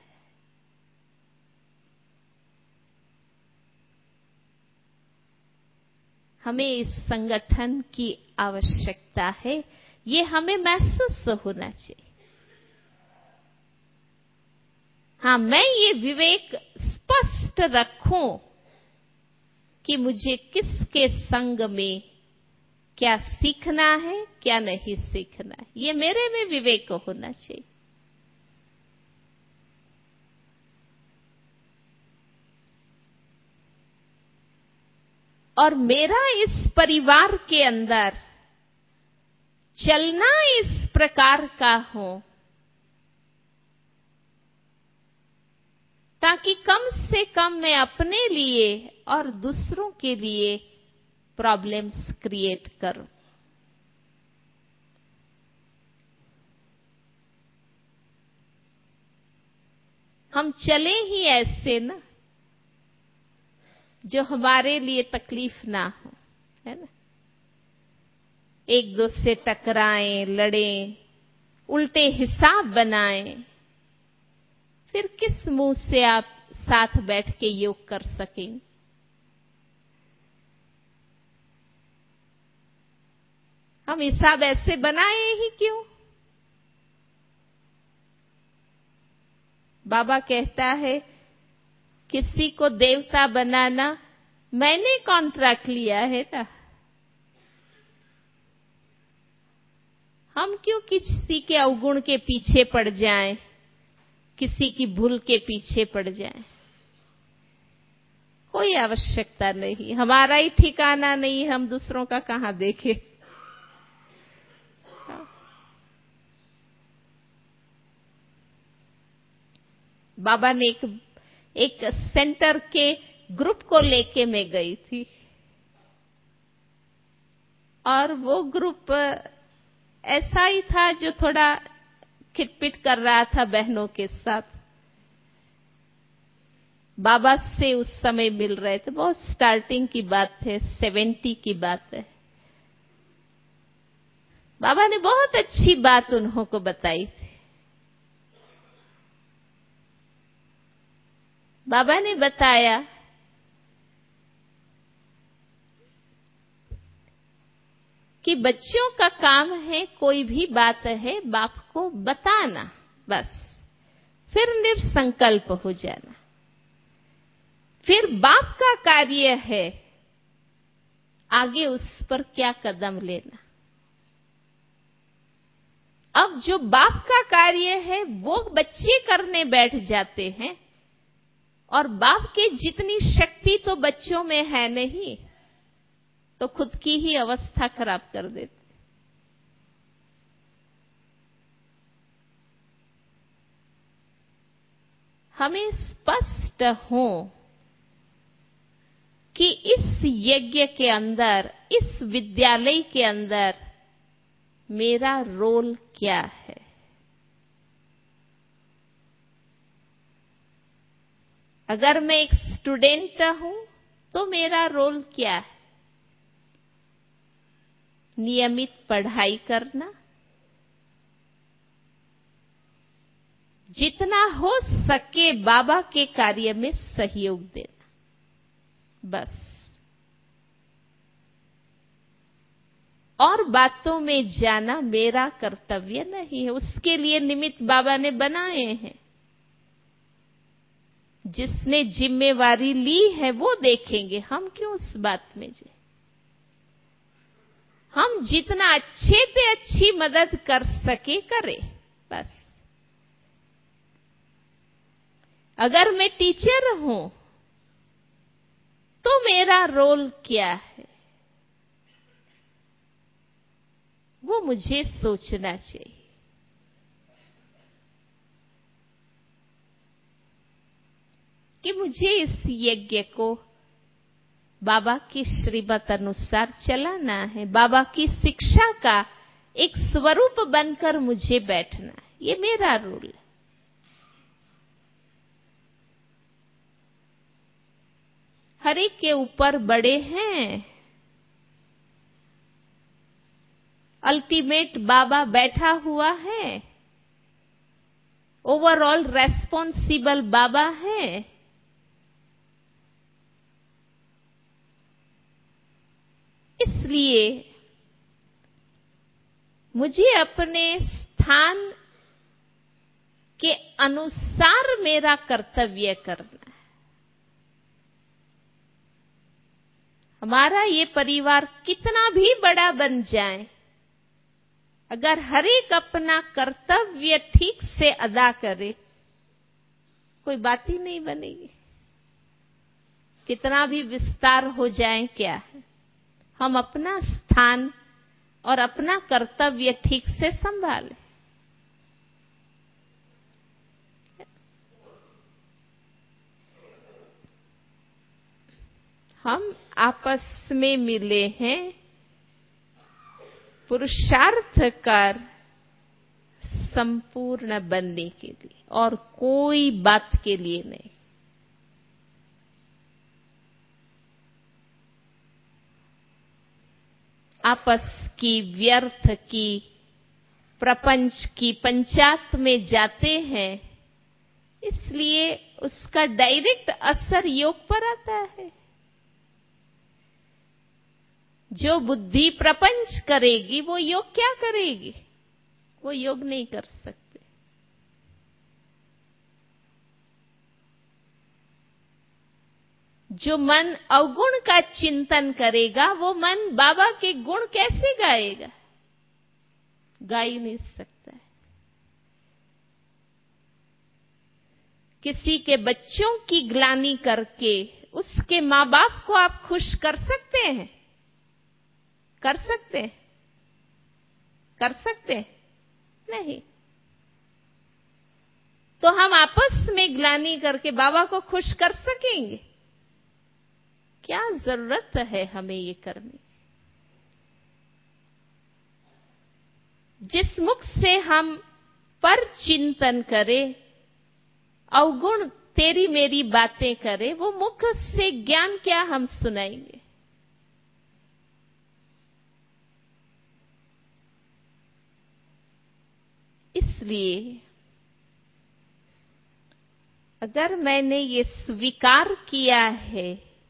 हमें इस संगठन की आवश्यकता है, ये हमें महसूस होना चाहिए। हाँ, मैं ये विवेक स्पष्ट रखूं कि मुझे किसके संग में क्या सीखना है, क्या नहीं सीखना है, ये मेरे में विवेक होना चाहिए। और मेरा इस परिवार के अंदर चलना इस प्रकार का हो ताकि कम से कम मैं अपने लिए और दूसरों के लिए प्रॉब्लम्स क्रिएट करूं। हम चले ही ऐसे ना जो हमारे लिए तकलीफ ना हो, है ना। एक दूसरे से टकराएं, लड़ें, उल्टे हिसाब बनाएं, फिर किस मुंह से आप साथ बैठ के योग कर सकेंगे? हम हिसाब ऐसे बनाए ही क्यों? बाबा कहता है किसी को देवता बनाना मैंने कॉन्ट्रैक्ट लिया है ना। हम क्यों किसी के अवगुण के पीछे पड़ जाएं, किसी की भूल के पीछे पड़ जाएं? कोई आवश्यकता नहीं। हमारा ही ठिकाना नहीं, हम दूसरों का कहां देखें? बाबा ने एक सेंटर के ग्रुप को लेके मैं गई थी और वो ग्रुप ऐसा ही था जो थोड़ा खिटपिट कर रहा था बहनों के साथ। बाबा से उस समय मिल रहे थे, बहुत स्टार्टिंग की बात है, 70 की बात है। बाबा ने बहुत अच्छी बात उन्हों को बताई थी। बाबा ने बताया कि बच्चों का काम है, कोई भी बात है बाप को बताना, बस फिर निसंकल्प हो जाना। फिर बाप का कार्य है आगे उस पर क्या कदम लेना। अब जो बाप का कार्य है वो बच्चे करने बैठ जाते हैं और बाप की जितनी शक्ति तो बच्चों में है नहीं, तो खुद की ही अवस्था खराब कर देते। हमें स्पष्ट हो कि इस यज्ञ के अंदर, इस विद्यालय के अंदर मेरा रोल क्या है। अगर मैं एक स्टूडेंट हूं तो मेरा रोल क्या है? नियमित पढ़ाई करना, जितना हो सके बाबा के कार्य में सहयोग देना, बस। और बातों में जाना मेरा कर्तव्य नहीं है। उसके लिए निमित्त बाबा ने बनाए हैं। जिसने जिम्मेवारी ली है वो देखेंगे, हम क्यों उस बात में जाए। हम जितना अच्छे से अच्छी मदद कर सके करें, बस। अगर मैं टीचर हूं तो मेरा रोल क्या है वो मुझे सोचना चाहिए। कि मुझे इस यज्ञ को बाबा की श्रीमत अनुसार चलाना है, बाबा की शिक्षा का एक स्वरूप बनकर मुझे बैठना है, ये मेरा रोल है। हर एक के ऊपर बड़े हैं, अल्टीमेट बाबा बैठा हुआ है, ओवरऑल रेस्पॉन्सिबल बाबा है। इसलिए मुझे अपने स्थान के अनुसार मेरा कर्तव्य करना है। हमारा ये परिवार कितना भी बड़ा बन जाए, अगर हर एक अपना कर्तव्य ठीक से अदा करे, कोई बात ही नहीं बनेगी। कितना भी विस्तार हो जाए क्या है, हम अपना स्थान और अपना कर्तव्य ठीक से संभालें। हम आपस में मिले हैं पुरुषार्थ कर संपूर्ण बनने के लिए, और कोई बात के लिए नहीं। आपस की व्यर्थ की प्रपंच की पंचायत में जाते हैं, इसलिए उसका डायरेक्ट असर योग पर आता है। जो बुद्धि प्रपंच करेगी वो योग क्या करेगी? वो योग नहीं कर सकते। जो मन अवगुण का चिंतन करेगा वो मन बाबा के गुण कैसे गाएगा? गा ही नहीं सकता है। किसी के बच्चों की ग्लानि करके उसके मां बाप को आप खुश कर सकते हैं? कर सकते हैं? कर सकते हैं? नहीं। तो हम आपस में ग्लानि करके बाबा को खुश कर सकेंगे? क्या जरूरत है हमें ये करने? जिस मुख से हम पर चिंतन करें, अवगुण तेरी मेरी बातें करें, वो मुख से ज्ञान क्या हम सुनाएंगे? इसलिए अगर मैंने ये स्वीकार किया है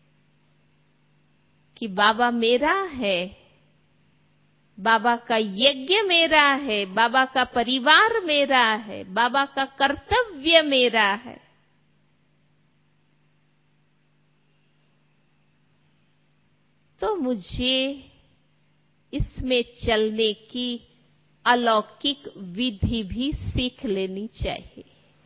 कि बाबा मेरा है, बाबा का यज्ञ मेरा है, बाबा का परिवार मेरा है, बाबा का कर्तव्य मेरा है, तो मुझे इसमें चलने की अलौकिक विधि भी सीख लेनी चाहिए।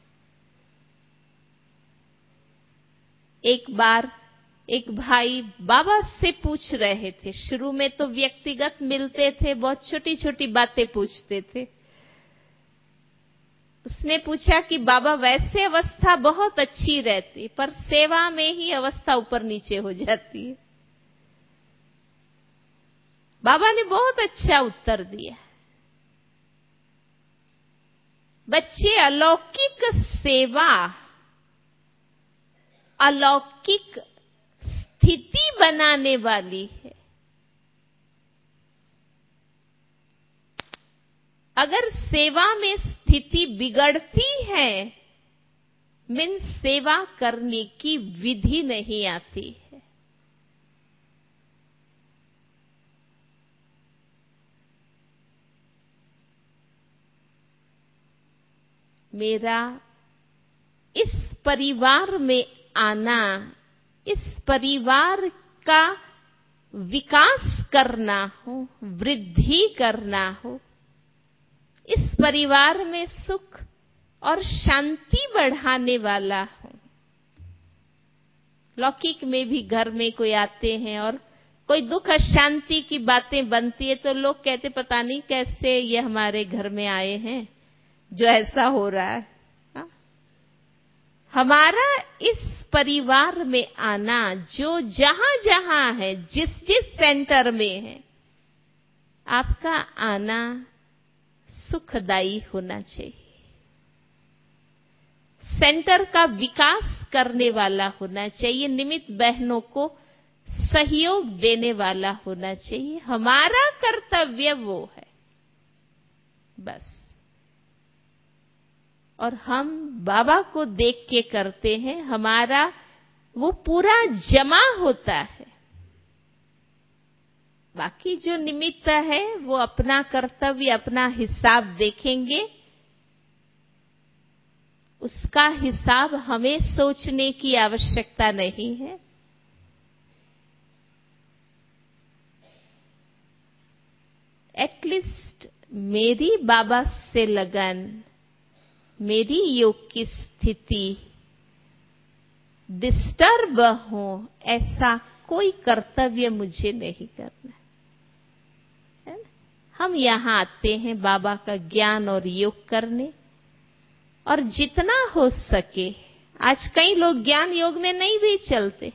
एक बार एक भाई बाबा से पूछ रहे थे, शुरू में तो व्यक्तिगत मिलते थे, बहुत छोटी छोटी बातें पूछते थे। उसने पूछा कि बाबा वैसे अवस्था बहुत अच्छी रहती, पर सेवा में ही अवस्था ऊपर नीचे हो जाती है। बाबा ने बहुत अच्छा उत्तर दिया। बच्चे, अलौकिक सेवा अलौकिक स्थिति बनाने वाली है। अगर सेवा में स्थिति बिगड़ती है, मीन सेवा करने की विधि नहीं आती है। मेरा इस परिवार में आना, इस परिवार का विकास करना हो, वृद्धि करना हो, इस परिवार में सुख और शांति बढ़ाने वाला हो। लौकिक में भी घर में कोई आते हैं और कोई दुख अशांति की बातें बनती है तो लोग कहते पता नहीं कैसे ये हमारे घर में आए हैं जो ऐसा हो रहा है। हमारा इस परिवार में आना, जो जहां जहां है, जिस जिस सेंटर में है, आपका आना सुखदायी होना चाहिए। सेंटर का विकास करने वाला होना चाहिए, निमित्त बहनों को सहयोग देने वाला होना चाहिए। हमारा कर्तव्य वो है बस। और हम बाबा को देख के करते हैं, हमारा वो पूरा जमा होता है। बाकी जो निमित्त है वो अपना कर्तव्य, अपना हिसाब देखेंगे, उसका हिसाब हमें सोचने की आवश्यकता नहीं है। एटलीस्ट मेरी बाबा से लगन, मेरी योग की स्थिति डिस्टर्ब हो, ऐसा कोई कर्तव्य मुझे नहीं करना है। हम यहां आते हैं बाबा का ज्ञान और योग करने, और जितना हो सके, आज कई लोग ज्ञान योग में नहीं भी चलते।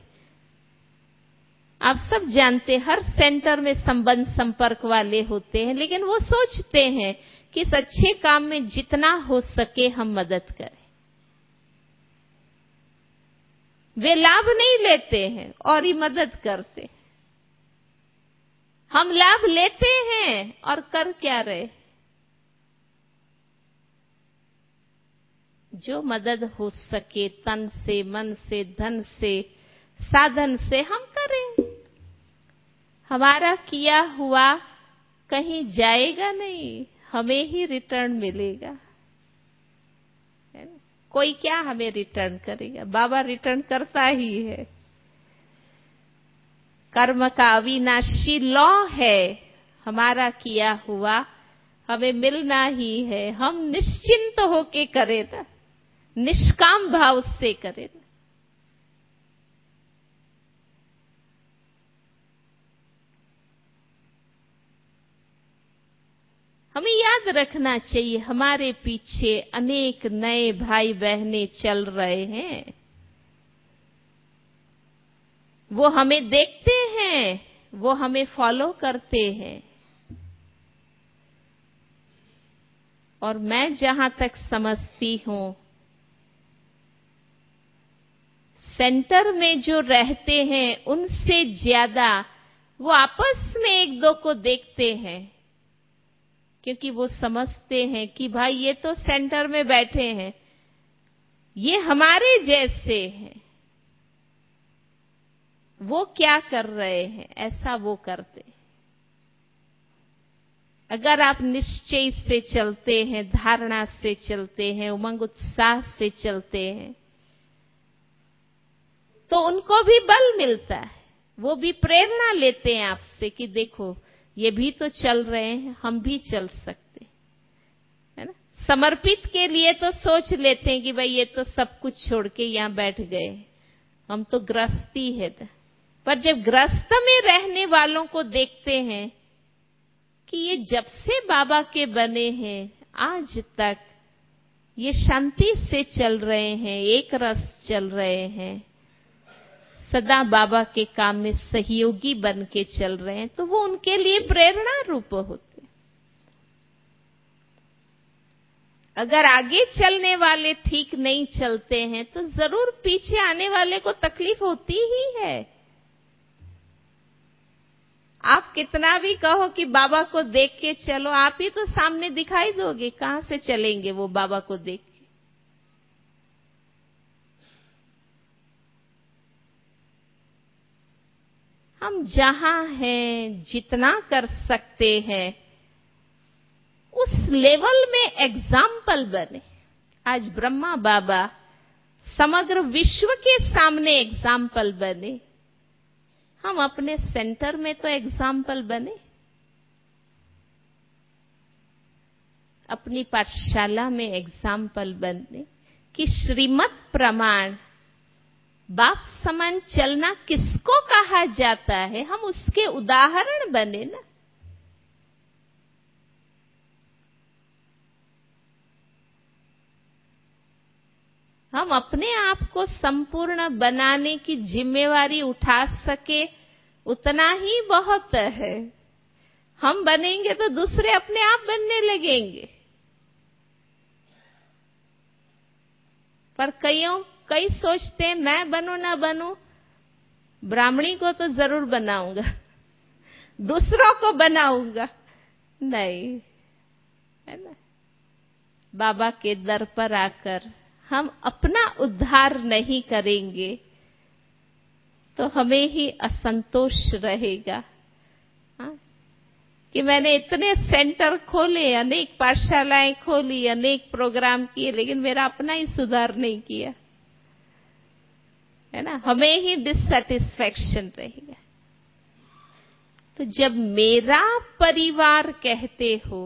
आप सब जानते, हर सेंटर में संबंध संपर्क वाले होते हैं, लेकिन वो सोचते हैं कि इस अच्छे काम में जितना हो सके हम मदद करें। वे लाभ नहीं लेते हैं और ही मदद करते। हम लाभ लेते हैं और कर क्या रहे? जो मदद हो सके तन से, मन से, धन से, साधन से हम करें। हमारा किया हुआ कहीं जाएगा नहीं, हमें ही रिटर्न मिलेगा। है ना? कोई क्या हमें रिटर्न करेगा? बाबा रिटर्न करता ही है। कर्म का अविनाशी लॉ है, हमारा किया हुआ हमें मिलना ही है। हम निश्चिंत होके करें ना, निष्काम भाव से करें ना। हमें याद रखना चाहिए, हमारे पीछे अनेक नए भाई बहनें चल रहे हैं। वो हमें देखते हैं, वो हमें फॉलो करते हैं। और मैं जहां तक समझती हूं, सेंटर में जो रहते हैं उनसे ज्यादा वो आपस में एक दो को देखते हैं, क्योंकि वो समझते हैं कि भाई ये तो सेंटर में बैठे हैं, ये हमारे जैसे हैं, वो क्या कर रहे हैं ऐसा वो करते हैं। अगर आप निश्चय से चलते हैं, धारणा से चलते हैं, उमंग उत्साह से चलते हैं, तो उनको भी बल मिलता है। वो भी प्रेरणा लेते हैं आपसे कि देखो ये भी तो चल रहे हैं, हम भी चल सकते हैं, है ना। समर्पित के लिए तो सोच लेते हैं कि भाई ये तो सब कुछ छोड़ के यहां बैठ गए, हम तो गृहस्थी है। पर जब गृहस्थ में रहने वालों को देखते हैं कि ये जब से बाबा के बने हैं आज तक ये शांति से चल रहे हैं, एक रस चल रहे हैं, सदा बाबा के काम में सहयोगी बन के चल रहे हैं, तो वो उनके लिए प्रेरणा रूप होते हैं। अगर आगे चलने वाले ठीक नहीं चलते हैं तो जरूर पीछे आने वाले को तकलीफ होती ही है। आप कितना भी कहो कि बाबा को देख के चलो, आप ही तो सामने दिखाई दोगे, कहां से चलेंगे वो बाबा को देख के। हम जहां हैं, जितना कर सकते हैं उस लेवल में एग्जाम्पल बने। आज ब्रह्मा बाबा समग्र विश्व के सामने एग्जाम्पल बने, हम अपने सेंटर में तो एग्जाम्पल बने। अपनी पाठशाला में एग्जाम्पल बने कि श्रीमत प्रमाण बाप समान चलना किसको कहा जाता है, हम उसके उदाहरण बने ना। हम अपने आप को संपूर्ण बनाने की जिम्मेवारी उठा सके उतना ही बहुत है। हम बनेंगे तो दूसरे अपने आप बनने लगेंगे। पर कई सोचते हैं मैं बनूं ना बनूं, ब्राह्मणी को तो जरूर बनाऊंगा, दूसरों को बनाऊंगा। नहीं, है ना। बाबा के दर पर आकर हम अपना उद्धार नहीं करेंगे तो हमें ही असंतोष रहेगा। हाँ? कि मैंने इतने सेंटर खोले, अनेक पाठशालाएं खोली, अनेक प्रोग्राम किए, लेकिन मेरा अपना ही सुधार नहीं किया, है ना। हमें ही डिससैटिस्फैक्शन रहेगा। तो जब मेरा परिवार कहते हो,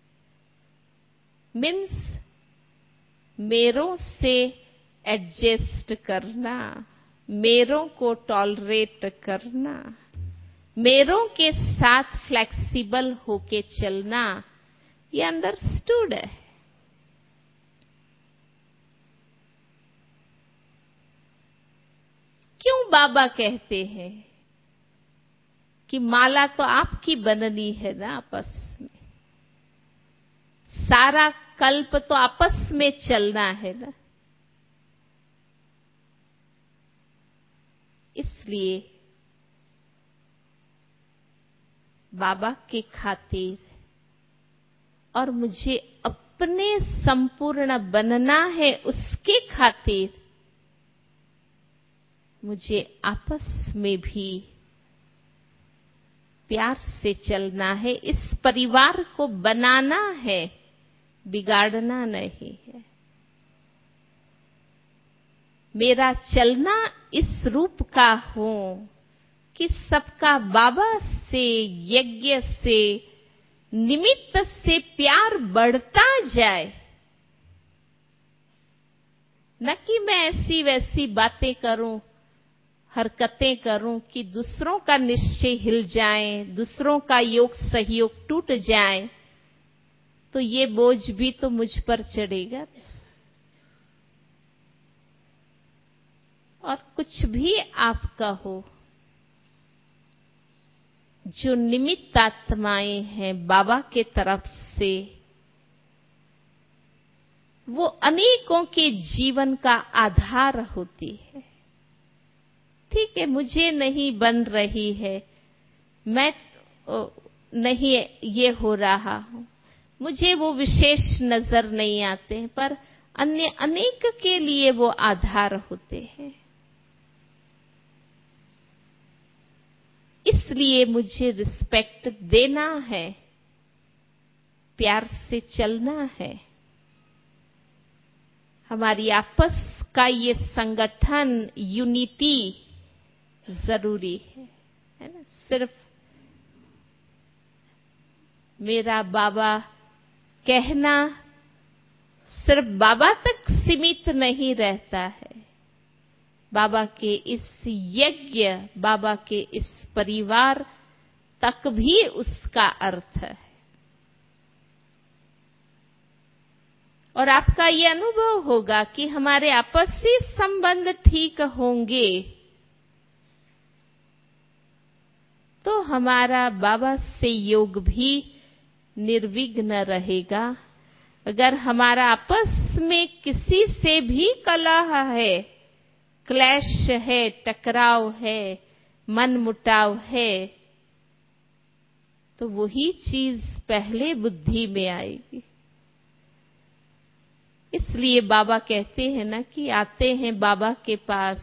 मीन्स मेरों से एडजस्ट करना, मेरों को टॉलरेट करना, मेरों के साथ फ्लेक्सिबल होके चलना, ये अंडरस्टूड है। क्यों बाबा कहते हैं कि माला तो आपकी बननी है ना, आपस में सारा कल्प तो आपस में चलना है ना। इसलिए बाबा के खातिर और मुझे अपने संपूर्ण बनना है, उसके खातिर मुझे आपस में भी प्यार से चलना है। इस परिवार को बनाना है, बिगाड़ना नहीं है। मेरा चलना इस रूप का हो कि सबका बाबा से, यज्ञ से, निमित्त से प्यार बढ़ता जाए, न कि मैं ऐसी वैसी बातें करूं, हरकतें करूं कि दूसरों का निश्चय हिल जाए, दूसरों का योग सहयोग टूट जाए, तो ये बोझ भी तो मुझ पर चढ़ेगा। और कुछ भी आप कहो, जो निमित्त आत्माएं हैं बाबा के तरफ से, वो अनेकों के जीवन का आधार होती है। ठीक है, मुझे नहीं बन रही है, मैं नहीं ये हो रहा हूं, मुझे वो विशेष नजर नहीं आते, पर अन्य अनेक के लिए वो आधार होते हैं। इसलिए मुझे रिस्पेक्ट देना है, प्यार से चलना है। हमारी आपस का ये संगठन, यूनिटी जरूरी है ना। सिर्फ मेरा बाबा कहना सिर्फ बाबा तक सीमित नहीं रहता है। बाबा के इस यज्ञ, बाबा के इस परिवार तक भी उसका अर्थ है। और आपका ये अनुभव होगा कि हमारे आपसी संबंध ठीक होंगे तो हमारा बाबा से योग भी निर्विघ्न रहेगा। अगर हमारा आपस में किसी से भी कलह है, क्लैश है, टकराव है, मनमुटाव है, तो वही चीज पहले बुद्धि में आएगी। इसलिए बाबा कहते हैं ना कि आते हैं बाबा के पास,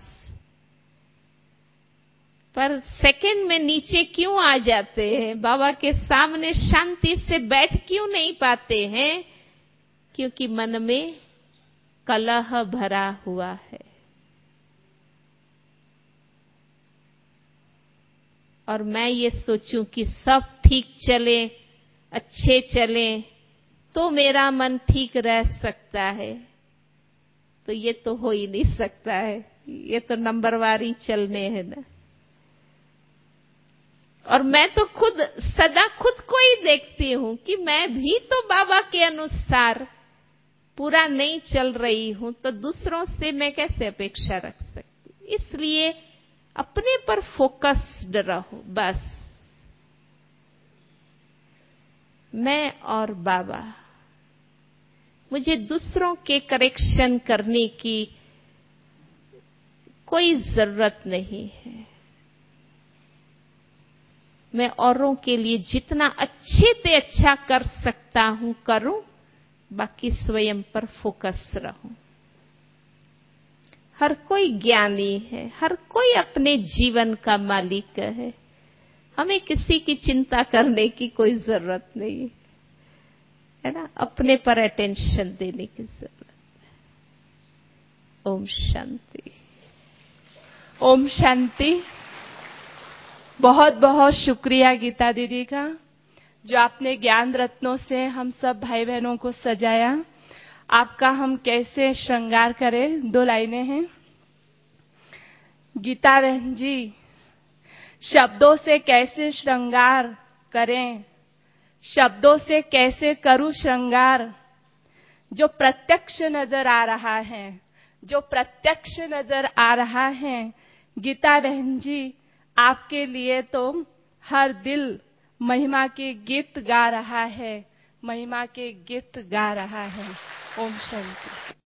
पर सेकंड में नीचे क्यों आ जाते हैं? बाबा के सामने शांति से बैठ क्यों नहीं पाते हैं? क्योंकि मन में कलह भरा हुआ है। और मैं ये सोचूं कि सब ठीक चले, अच्छे चले, तो मेरा मन ठीक रह सकता है, तो ये तो हो ही नहीं सकता है। ये तो नंबरवारी चलने है ना। और मैं तो खुद सदा खुद को ही देखती हूं कि मैं भी तो बाबा के अनुसार पूरा नहीं चल रही हूं, तो दूसरों से मैं कैसे अपेक्षा रख सकती। इसलिए अपने पर फोकस्ड रहो बस। मैं और बाबा, मुझे दूसरों के करेक्शन करने की कोई जरूरत नहीं है। मैं औरों के लिए जितना अच्छे से अच्छा कर सकता हूं करूं, बाकी स्वयं पर फोकस रहूं। हर कोई ज्ञानी है, हर कोई अपने जीवन का मालिक है। हमें किसी की चिंता करने की कोई जरूरत नहीं है ना। अपने पर अटेंशन देने की जरूरत है। ओम शांति। ओम शांति। बहुत बहुत शुक्रिया गीता दीदी का, जो आपने ज्ञान रत्नों से हम सब भाई बहनों को सजाया। आपका हम कैसे श्रृंगार करें, 2 लाइनें हैं। गीता बहन जी, शब्दों से कैसे श्रृंगार करें, शब्दों से कैसे करूं श्रृंगार, जो प्रत्यक्ष नजर आ रहा है, जो प्रत्यक्ष नजर आ रहा है। गीता बहन जी, आपके लिए तो हर दिल महिमा के गीत गा रहा है, महिमा के गीत गा रहा है। ओम शांति।